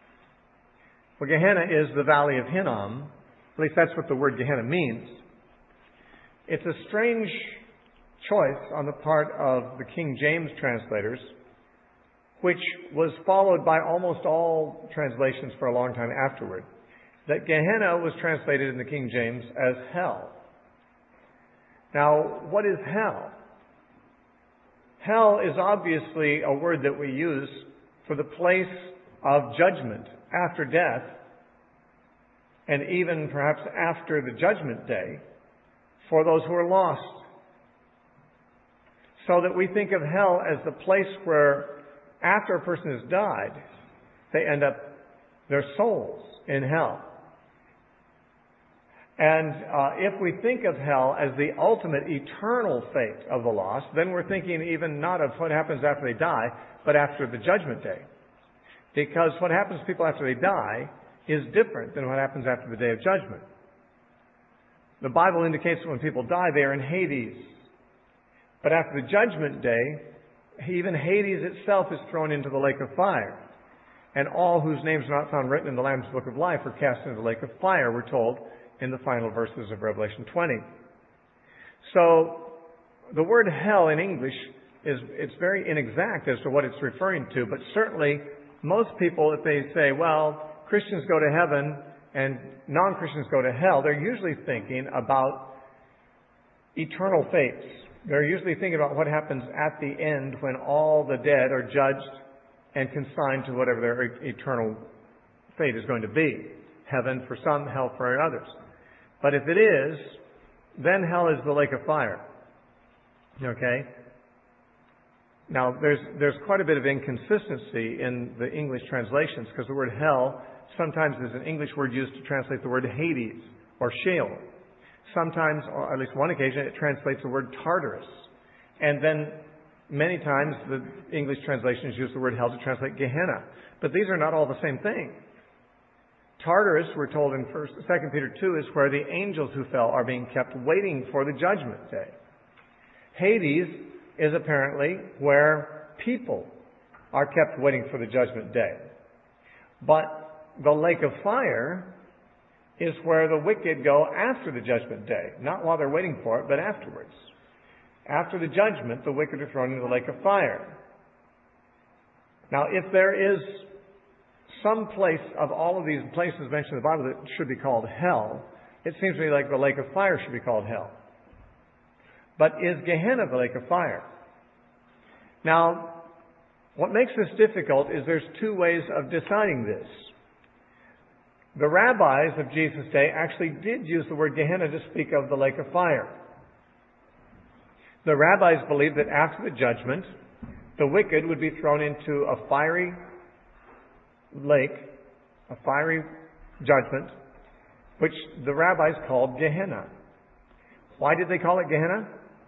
Well, Gehenna is the valley of Hinnom. At least that's what the word Gehenna means. It's a strange choice on the part of the King James translators, which was followed by almost all translations for a long time afterward, that Gehenna was translated in the King James as hell. Now, what is hell? Hell is obviously a word that we use for the place of judgment after death, and even perhaps after the judgment day, for those who are lost. So that we think of hell as the place where, after a person has died, they end up, their souls in hell. And uh, if we think of hell as the ultimate eternal fate of the lost, then we're thinking even not of what happens after they die, but after the judgment day. Because what happens to people after they die is different than what happens after the day of judgment. The Bible indicates that when people die, they are in Hades. But after the judgment day, even Hades itself is thrown into the lake of fire. And all whose names are not found written in the Lamb's Book of Life are cast into the lake of fire, we're told in the final verses of Revelation twenty. So, the word hell in English is it's very inexact as to what it's referring to. But certainly, most people, if they say, well, Christians go to heaven and non-Christians go to hell, they're usually thinking about eternal fates. They're usually thinking about what happens at the end when all the dead are judged and consigned to whatever their eternal fate is going to be. Heaven for some, hell for others. But if it is, then hell is the lake of fire. Okay? Now, there's there's quite a bit of inconsistency in the English translations, because the word hell sometimes is an English word used to translate the word Hades or Sheol. Sometimes, or at least one occasion, it translates the word Tartarus. And then many times the English translations use the word hell to translate Gehenna. But these are not all the same thing. Tartarus, we're told in First, Second Peter two, is where the angels who fell are being kept waiting for the judgment day. Hades is apparently where people are kept waiting for the judgment day. But the lake of fire is where the wicked go after the judgment day. Not while they're waiting for it, but afterwards. After the judgment, the wicked are thrown into the lake of fire. Now, if there is some place of all of these places mentioned in the Bible that should be called hell, it seems to me like the lake of fire should be called hell. But is Gehenna the lake of fire? Now, what makes this difficult is there's two ways of deciding this. The rabbis of Jesus' day actually did use the word Gehenna to speak of the lake of fire. The rabbis believed that after the judgment, the wicked would be thrown into a fiery lake, a fiery judgment, which the rabbis called Gehenna. Why did they call it Gehenna?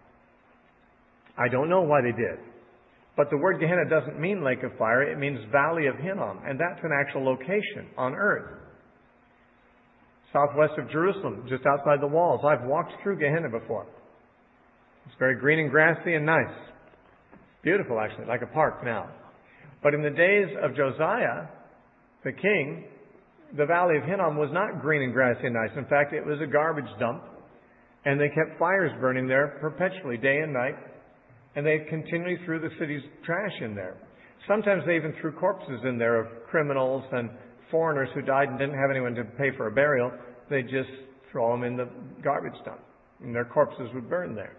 I don't know why they did. But the word Gehenna doesn't mean lake of fire, it means valley of Hinnom, and that's an actual location on earth. Southwest of Jerusalem, just outside the walls. I've walked through Gehenna before. It's very green and grassy and nice. Beautiful, actually, like a park now. But in the days of Josiah, the king, the valley of Hinnom was not green and grassy and nice. In fact, it was a garbage dump. And they kept fires burning there perpetually, day and night. And they continually threw the city's trash in there. Sometimes they even threw corpses in there of criminals and foreigners who died and didn't have anyone to pay for a burial. They just throw them in the garbage dump, and their corpses would burn there.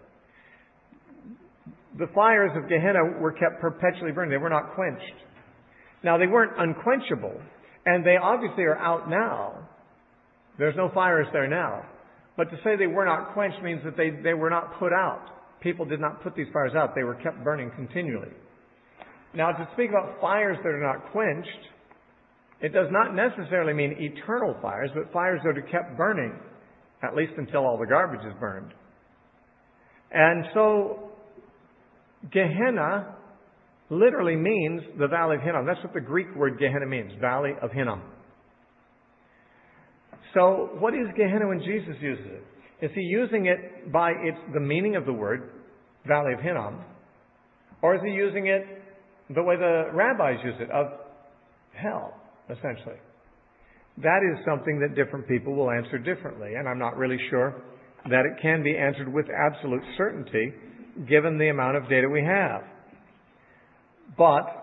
The fires of Gehenna were kept perpetually burning. They were not quenched. Now, they weren't unquenchable, and they obviously are out now. There's no fires there now. But to say they were not quenched means that they, they were not put out. People did not put these fires out. They were kept burning continually. Now, to speak about fires that are not quenched, it does not necessarily mean eternal fires, but fires that are kept burning, at least until all the garbage is burned. And so, Gehenna literally means the Valley of Hinnom. That's what the Greek word Gehenna means, Valley of Hinnom. So, what is Gehenna when Jesus uses it? Is he using it by its, the meaning of the word, Valley of Hinnom? Or is he using it the way the rabbis use it, of hell, essentially? That is something that different people will answer differently, and I'm not really sure that it can be answered with absolute certainty, given the amount of data we have. But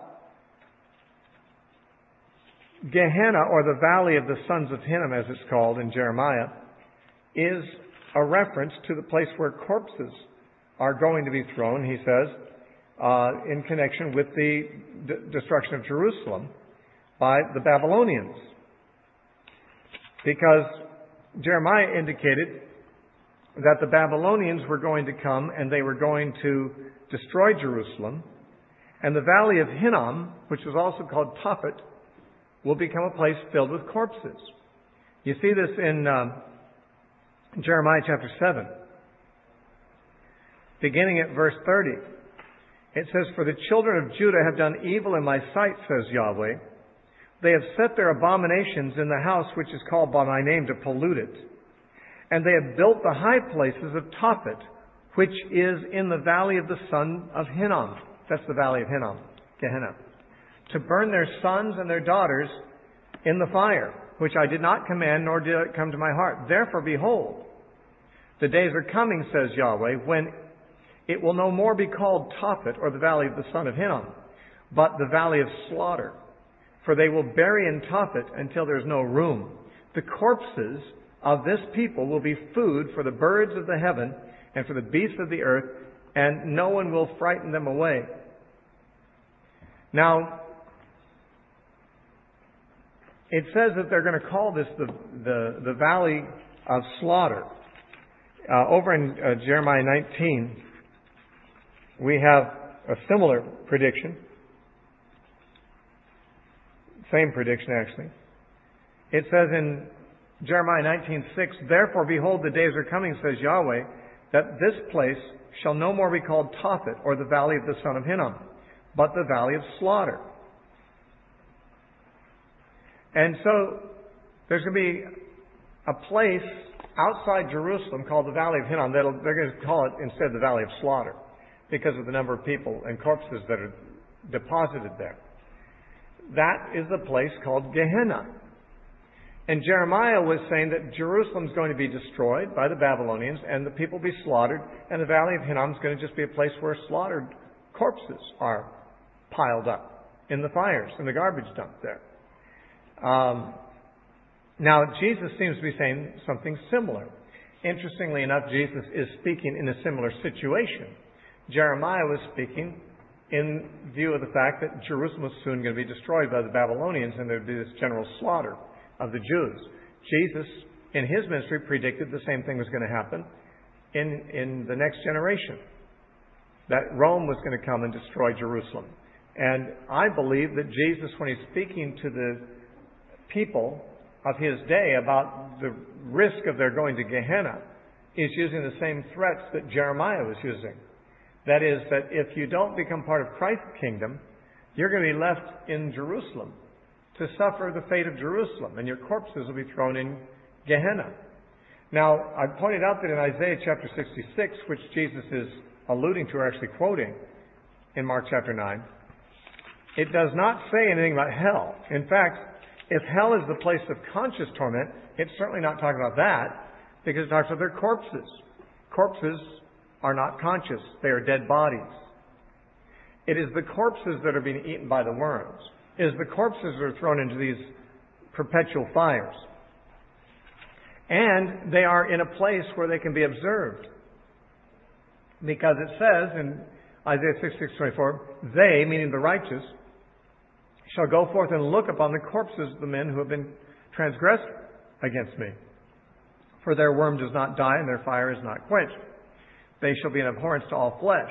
Gehenna, or the Valley of the Sons of Hinnom, as it's called in Jeremiah, is a reference to the place where corpses are going to be thrown, he says, uh, in connection with the d- destruction of Jerusalem by the Babylonians. Because Jeremiah indicated that the Babylonians were going to come and they were going to destroy Jerusalem, and the Valley of Hinnom, which was also called Tophet, will become a place filled with corpses. You see this in um, Jeremiah chapter seven, beginning at verse thirty. It says, "For the children of Judah have done evil in my sight, says Yahweh. They have set their abominations in the house which is called by my name to pollute it. And they have built the high places of Tophet, which is in the valley of the son of Hinnom." That's the valley of Hinnom, Gehenna. "To burn their sons and their daughters in the fire, which I did not command, nor did it come to my heart. Therefore, behold, the days are coming, says Yahweh, when It will no more be called Tophet, or the valley of the son of Hinnom, but the valley of slaughter. For they will bury in Tophet until there is no room. The corpses of this people will be food for the birds of the heaven and for the beasts of the earth, and no one will frighten them away. Now, it says that they're going to call this the, the, the valley of slaughter. Uh, over in uh, Jeremiah nineteen, we have a similar prediction. Same prediction, actually. It says in Jeremiah nineteen six, "Therefore, behold, the days are coming, says Yahweh, that this place shall no more be called Tophet, or the valley of the son of Hinnom, but the valley of slaughter." And so, there's going to be a place outside Jerusalem called the Valley of Hinnom. That'll, they're going to call it instead the Valley of Slaughter, because of the number of people and corpses that are deposited there. That is a place called Gehenna. And Jeremiah was saying that Jerusalem is going to be destroyed by the Babylonians and the people be slaughtered, and the Valley of Hinnom is going to just be a place where slaughtered corpses are piled up in the fires, in the garbage dump there. Um, now, Jesus seems to be saying something similar. Interestingly enough, Jesus is speaking in a similar situation. Jeremiah was speaking in view of the fact that Jerusalem was soon going to be destroyed by the Babylonians and there would be this general slaughter of the Jews. Jesus, in his ministry, predicted the same thing was going to happen in, in the next generation. That Rome was going to come and destroy Jerusalem. And I believe that Jesus, when he's speaking to the people of his day about the risk of their going to Gehenna, is using the same threats that Jeremiah was using. That is, that if you don't become part of Christ's kingdom, you're going to be left in Jerusalem to suffer the fate of Jerusalem, and your corpses will be thrown in Gehenna. Now, I pointed out that in Isaiah chapter sixty-six, which Jesus is alluding to or actually quoting in Mark chapter nine, it does not say anything about hell. In fact, if hell is the place of conscious torment, it's certainly not talking about that, because it talks about their corpses. Corpses are not conscious. They are dead bodies. It is the corpses that are being eaten by the worms. It is the corpses that are thrown into these perpetual fires. And they are in a place where they can be observed. Because it says in Isaiah sixty-six twenty-four, "They," meaning the righteous, "shall go forth and look upon the corpses of the men who have been transgressed against me. For their worm does not die and their fire is not quenched. They shall be an abhorrence to all flesh."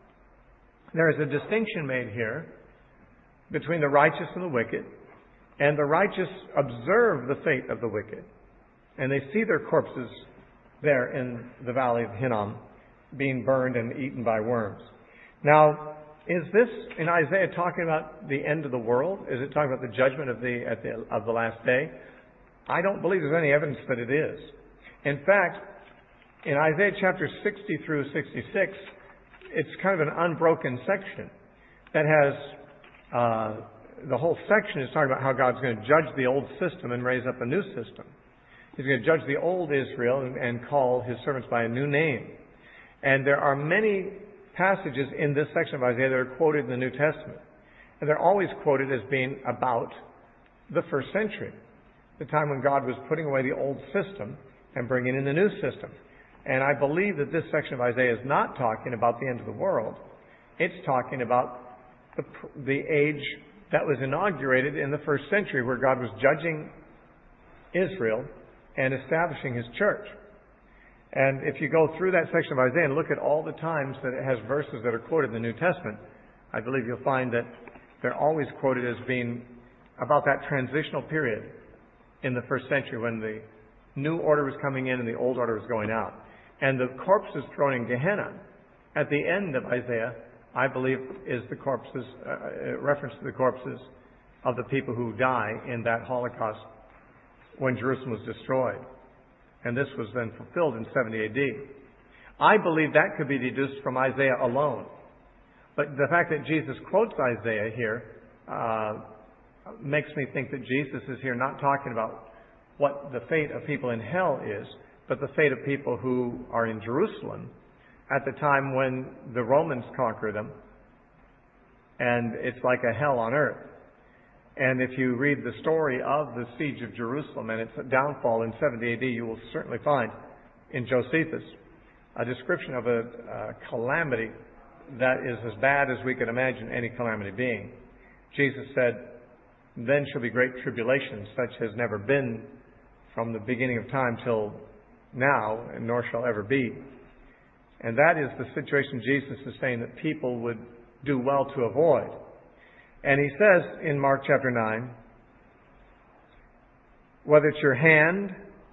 There is a distinction made here between the righteous and the wicked, and the righteous observe the fate of the wicked, and they see their corpses there in the valley of Hinnom being burned and eaten by worms. Now, is this in Isaiah talking about the end of the world? Is it talking about the judgment of the, at the of the last day? I don't believe there's any evidence that it is. In fact, in Isaiah chapter sixty through sixty-six, it's kind of an unbroken section that has, uh, the whole section is talking about how God's going to judge the old system and raise up a new system. He's going to judge the old Israel and, and call his servants by a new name. And there are many passages in this section of Isaiah that are quoted in the New Testament. And they're always quoted as being about the first century, the time when God was putting away the old system and bringing in the new system. And I believe that this section of Isaiah is not talking about the end of the world. It's talking about the, the age that was inaugurated in the first century, where God was judging Israel and establishing his church. And if you go through that section of Isaiah and look at all the times that it has verses that are quoted in the New Testament, I believe you'll find that they're always quoted as being about that transitional period in the first century when the new order was coming in and the old order was going out. And the corpses thrown in Gehenna at the end of Isaiah, I believe, is the corpses, uh, reference to the corpses of the people who die in that Holocaust when Jerusalem was destroyed. And this was then fulfilled in seventy A D. I believe that could be deduced from Isaiah alone. But the fact that Jesus quotes Isaiah here uh, makes me think that Jesus is here not talking about what the fate of people in hell is, but the fate of people who are in Jerusalem at the time when the Romans conquer them, and it's like a hell on earth. And if you read the story of the siege of Jerusalem and its downfall in seventy A D, you will certainly find in Josephus a description of a, a calamity that is as bad as we could imagine any calamity being. Jesus said, "Then shall be great tribulation, such has never been from the beginning of time till now, and nor shall ever be." And that is the situation Jesus is saying that people would do well to avoid. And he says in Mark chapter nine, whether it's your hand,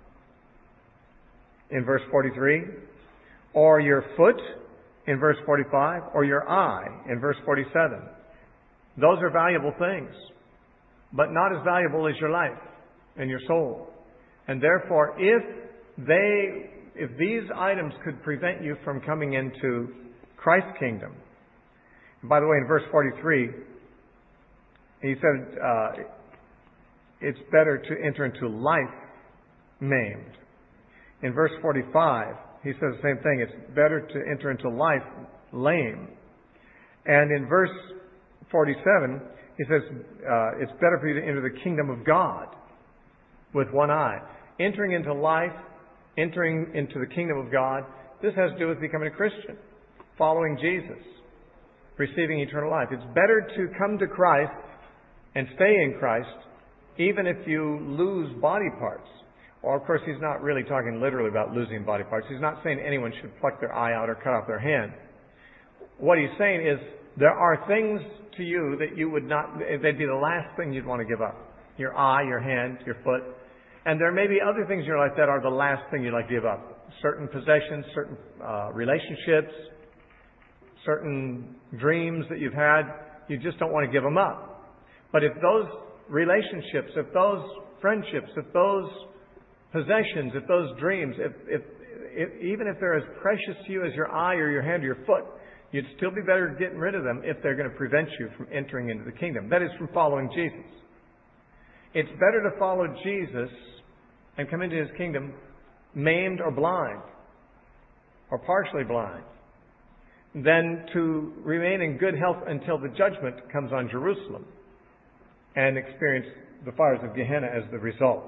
in verse forty-three, or your foot, in verse forty-five, or your eye, in verse forty-seven. Those are valuable things, but not as valuable as your life and your soul. And therefore, if they, if these items could prevent you from coming into Christ's kingdom. By the way, in verse forty-three, he said, uh, it's better to enter into life maimed. In verse forty-five, he says the same thing. It's better to enter into life lame. And in verse forty-seven, he says, uh, it's better for you to enter the kingdom of God with one eye. Entering into life, entering into the kingdom of God, this has to do with becoming a Christian, following Jesus, receiving eternal life. It's better to come to Christ and stay in Christ, even if you lose body parts. Or, of course, he's not really talking literally about losing body parts. He's not saying anyone should pluck their eye out or cut off their hand. What he's saying is there are things to you that you would not, they'd be the last thing you'd want to give up. Your eye, your hand, your foot. And there may be other things in your life that are the last thing you'd like to give up. Certain possessions, certain uh, relationships, certain dreams that you've had, you just don't want to give them up. But if those relationships, if those friendships, if those possessions, if those dreams, if, if, if even if they're as precious to you as your eye or your hand or your foot, you'd still be better getting rid of them if they're going to prevent you from entering into the kingdom. That is, from following Jesus. It's better to follow Jesus and come into His kingdom maimed or blind, or partially blind, than to remain in good health until the judgment comes on Jerusalem and experience the fires of Gehenna as the result.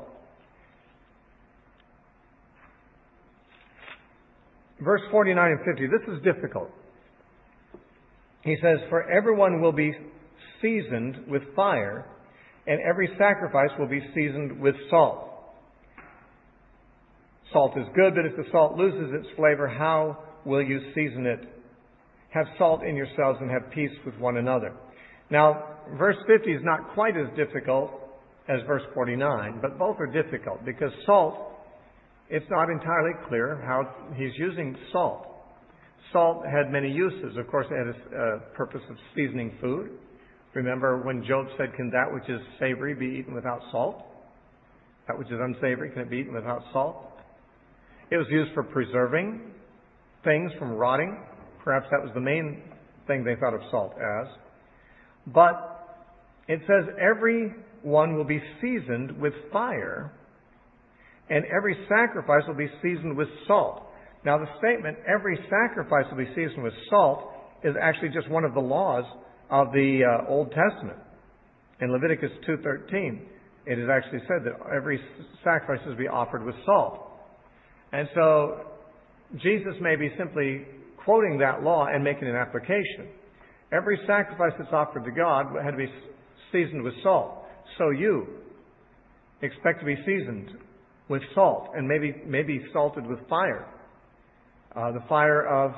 Verse forty-nine and fifty, this is difficult. He says, "For everyone will be seasoned with fire, and every sacrifice will be seasoned with salt. Salt is good, but if the salt loses its flavor, how will you season it? Have salt in yourselves and have peace with one another." Now, verse fifty is not quite as difficult as verse forty-nine, but both are difficult because salt, it's not entirely clear how he's using salt. Salt had many uses. Of course, it had a uh, purpose of seasoning food. Remember when Job said, "Can that which is savory be eaten without salt? That which is unsavory, can it be eaten without salt?" It was used for preserving things from rotting. Perhaps that was the main thing they thought of salt as. But it says every one will be seasoned with fire, and every sacrifice will be seasoned with salt. Now the statement, every sacrifice will be seasoned with salt, is actually just one of the laws of the uh, Old Testament. In Leviticus two thirteen, it is actually said that every sacrifice is to be offered with salt. And so Jesus may be simply quoting that law and making an application. Every sacrifice that's offered to God had to be seasoned with salt. So you expect to be seasoned with salt, and maybe maybe salted with fire. Uh, the fire of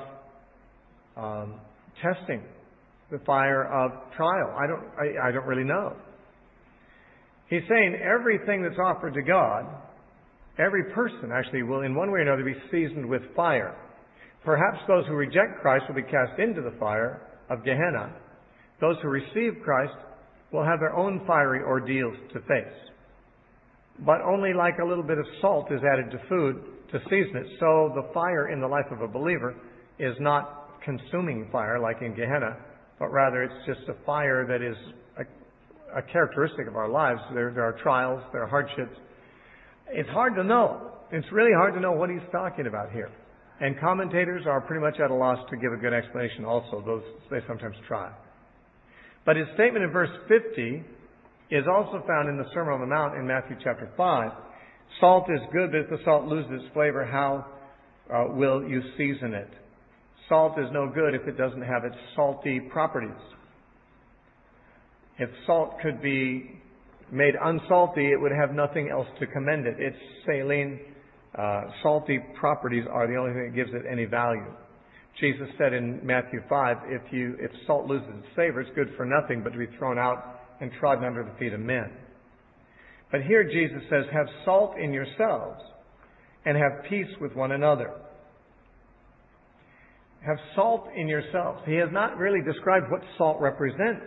um, testing, the fire of trial. I don't I, I don't really know. He's saying everything that's offered to God, every person actually will in one way or another be seasoned with fire. Perhaps those who reject Christ will be cast into the fire of Gehenna. Those who receive Christ will have their own fiery ordeals to face. But only like a little bit of salt is added to food to season it. So the fire in the life of a believer is not consuming fire like in Gehenna, but rather it's just a fire that is a, a characteristic of our lives. There, there are trials, there are hardships. It's hard to know. It's really hard to know what he's talking about here. And commentators are pretty much at a loss to give a good explanation also, though they sometimes try. But his statement in verse fifty is also found in the Sermon on the Mount in Matthew chapter five. Salt is good, but if the salt loses its flavor, how uh, will you season it? Salt is no good if it doesn't have its salty properties. If salt could be made unsalty, it would have nothing else to commend it. Its saline, uh, salty properties are the only thing that gives it any value. Jesus said in Matthew five, if you if salt loses its savor, it's good for nothing but to be thrown out and trodden under the feet of men. But here Jesus says, have salt in yourselves and have peace with one another. Have salt in yourselves. He has not really described what salt represents.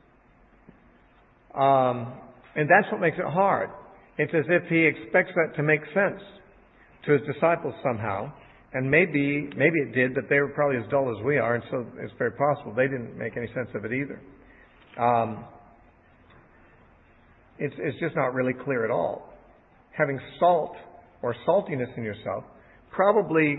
Um, and that's what makes it hard. It's as if he expects that to make sense to his disciples somehow. And maybe maybe it did, but they were probably as dull as we are, and so it's very possible they didn't make any sense of it either. Um, it's, it's just not really clear at all. Having salt or saltiness in yourself, probably,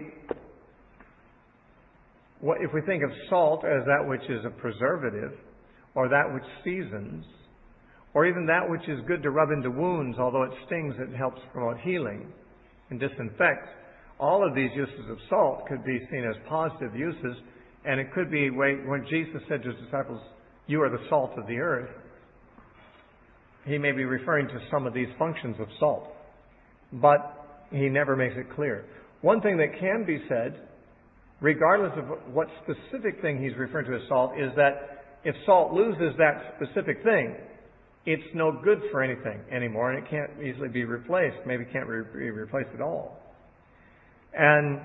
what, if we think of salt as that which is a preservative, or that which seasons, or even that which is good to rub into wounds, although it stings, it helps promote healing and disinfects. All of these uses of salt could be seen as positive uses, and it could be when Jesus said to his disciples, you are the salt of the earth, he may be referring to some of these functions of salt. But he never makes it clear. One thing that can be said, regardless of what specific thing he's referring to as salt, is that if salt loses that specific thing, it's no good for anything anymore, and it can't easily be replaced. Maybe can't re- be replaced at all. And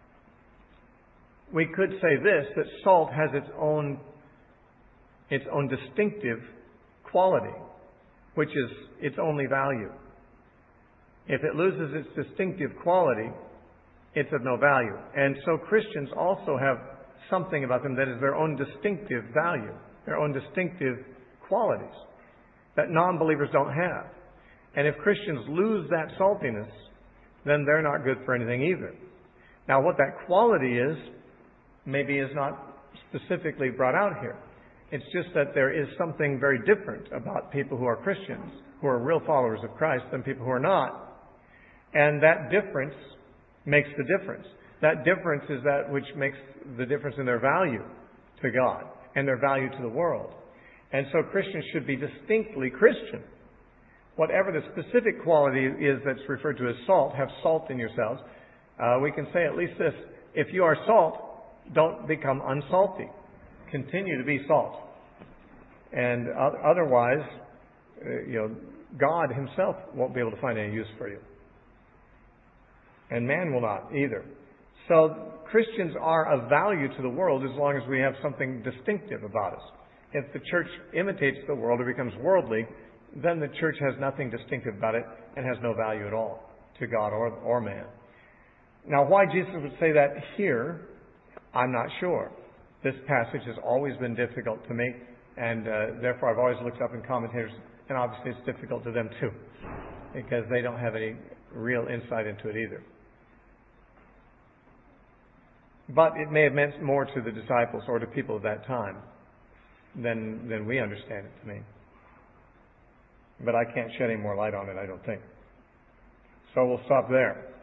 we could say this, that salt has its own its own distinctive quality, which is its only value. If it loses its distinctive quality, it's of no value. And so Christians also have something about them that is their own distinctive value, their own distinctive qualities that non-believers don't have. And if Christians lose that saltiness, then they're not good for anything either. Now, what that quality is, maybe is not specifically brought out here. It's just that there is something very different about people who are Christians, who are real followers of Christ, than people who are not. And that difference makes the difference. That difference is that which makes the difference in their value to God and their value to the world. And so Christians should be distinctly Christian. Whatever the specific quality is that's referred to as salt, have salt in yourselves. Uh, we can say at least this: if you are salt, don't become unsalty. Continue to be salt. And uh, otherwise, uh, you know, God himself won't be able to find any use for you. And man will not either. So Christians are of value to the world as long as we have something distinctive about us. If the church imitates the world or becomes worldly, then the church has nothing distinctive about it and has no value at all to God or, or man. Now, why Jesus would say that here, I'm not sure. This passage has always been difficult to me, and uh, therefore I've always looked up in commentators, and obviously it's difficult to them too, because they don't have any real insight into it either. But it may have meant more to the disciples or to people of that time than, than we understand it to mean. But I can't shed any more light on it, I don't think. So we'll stop there.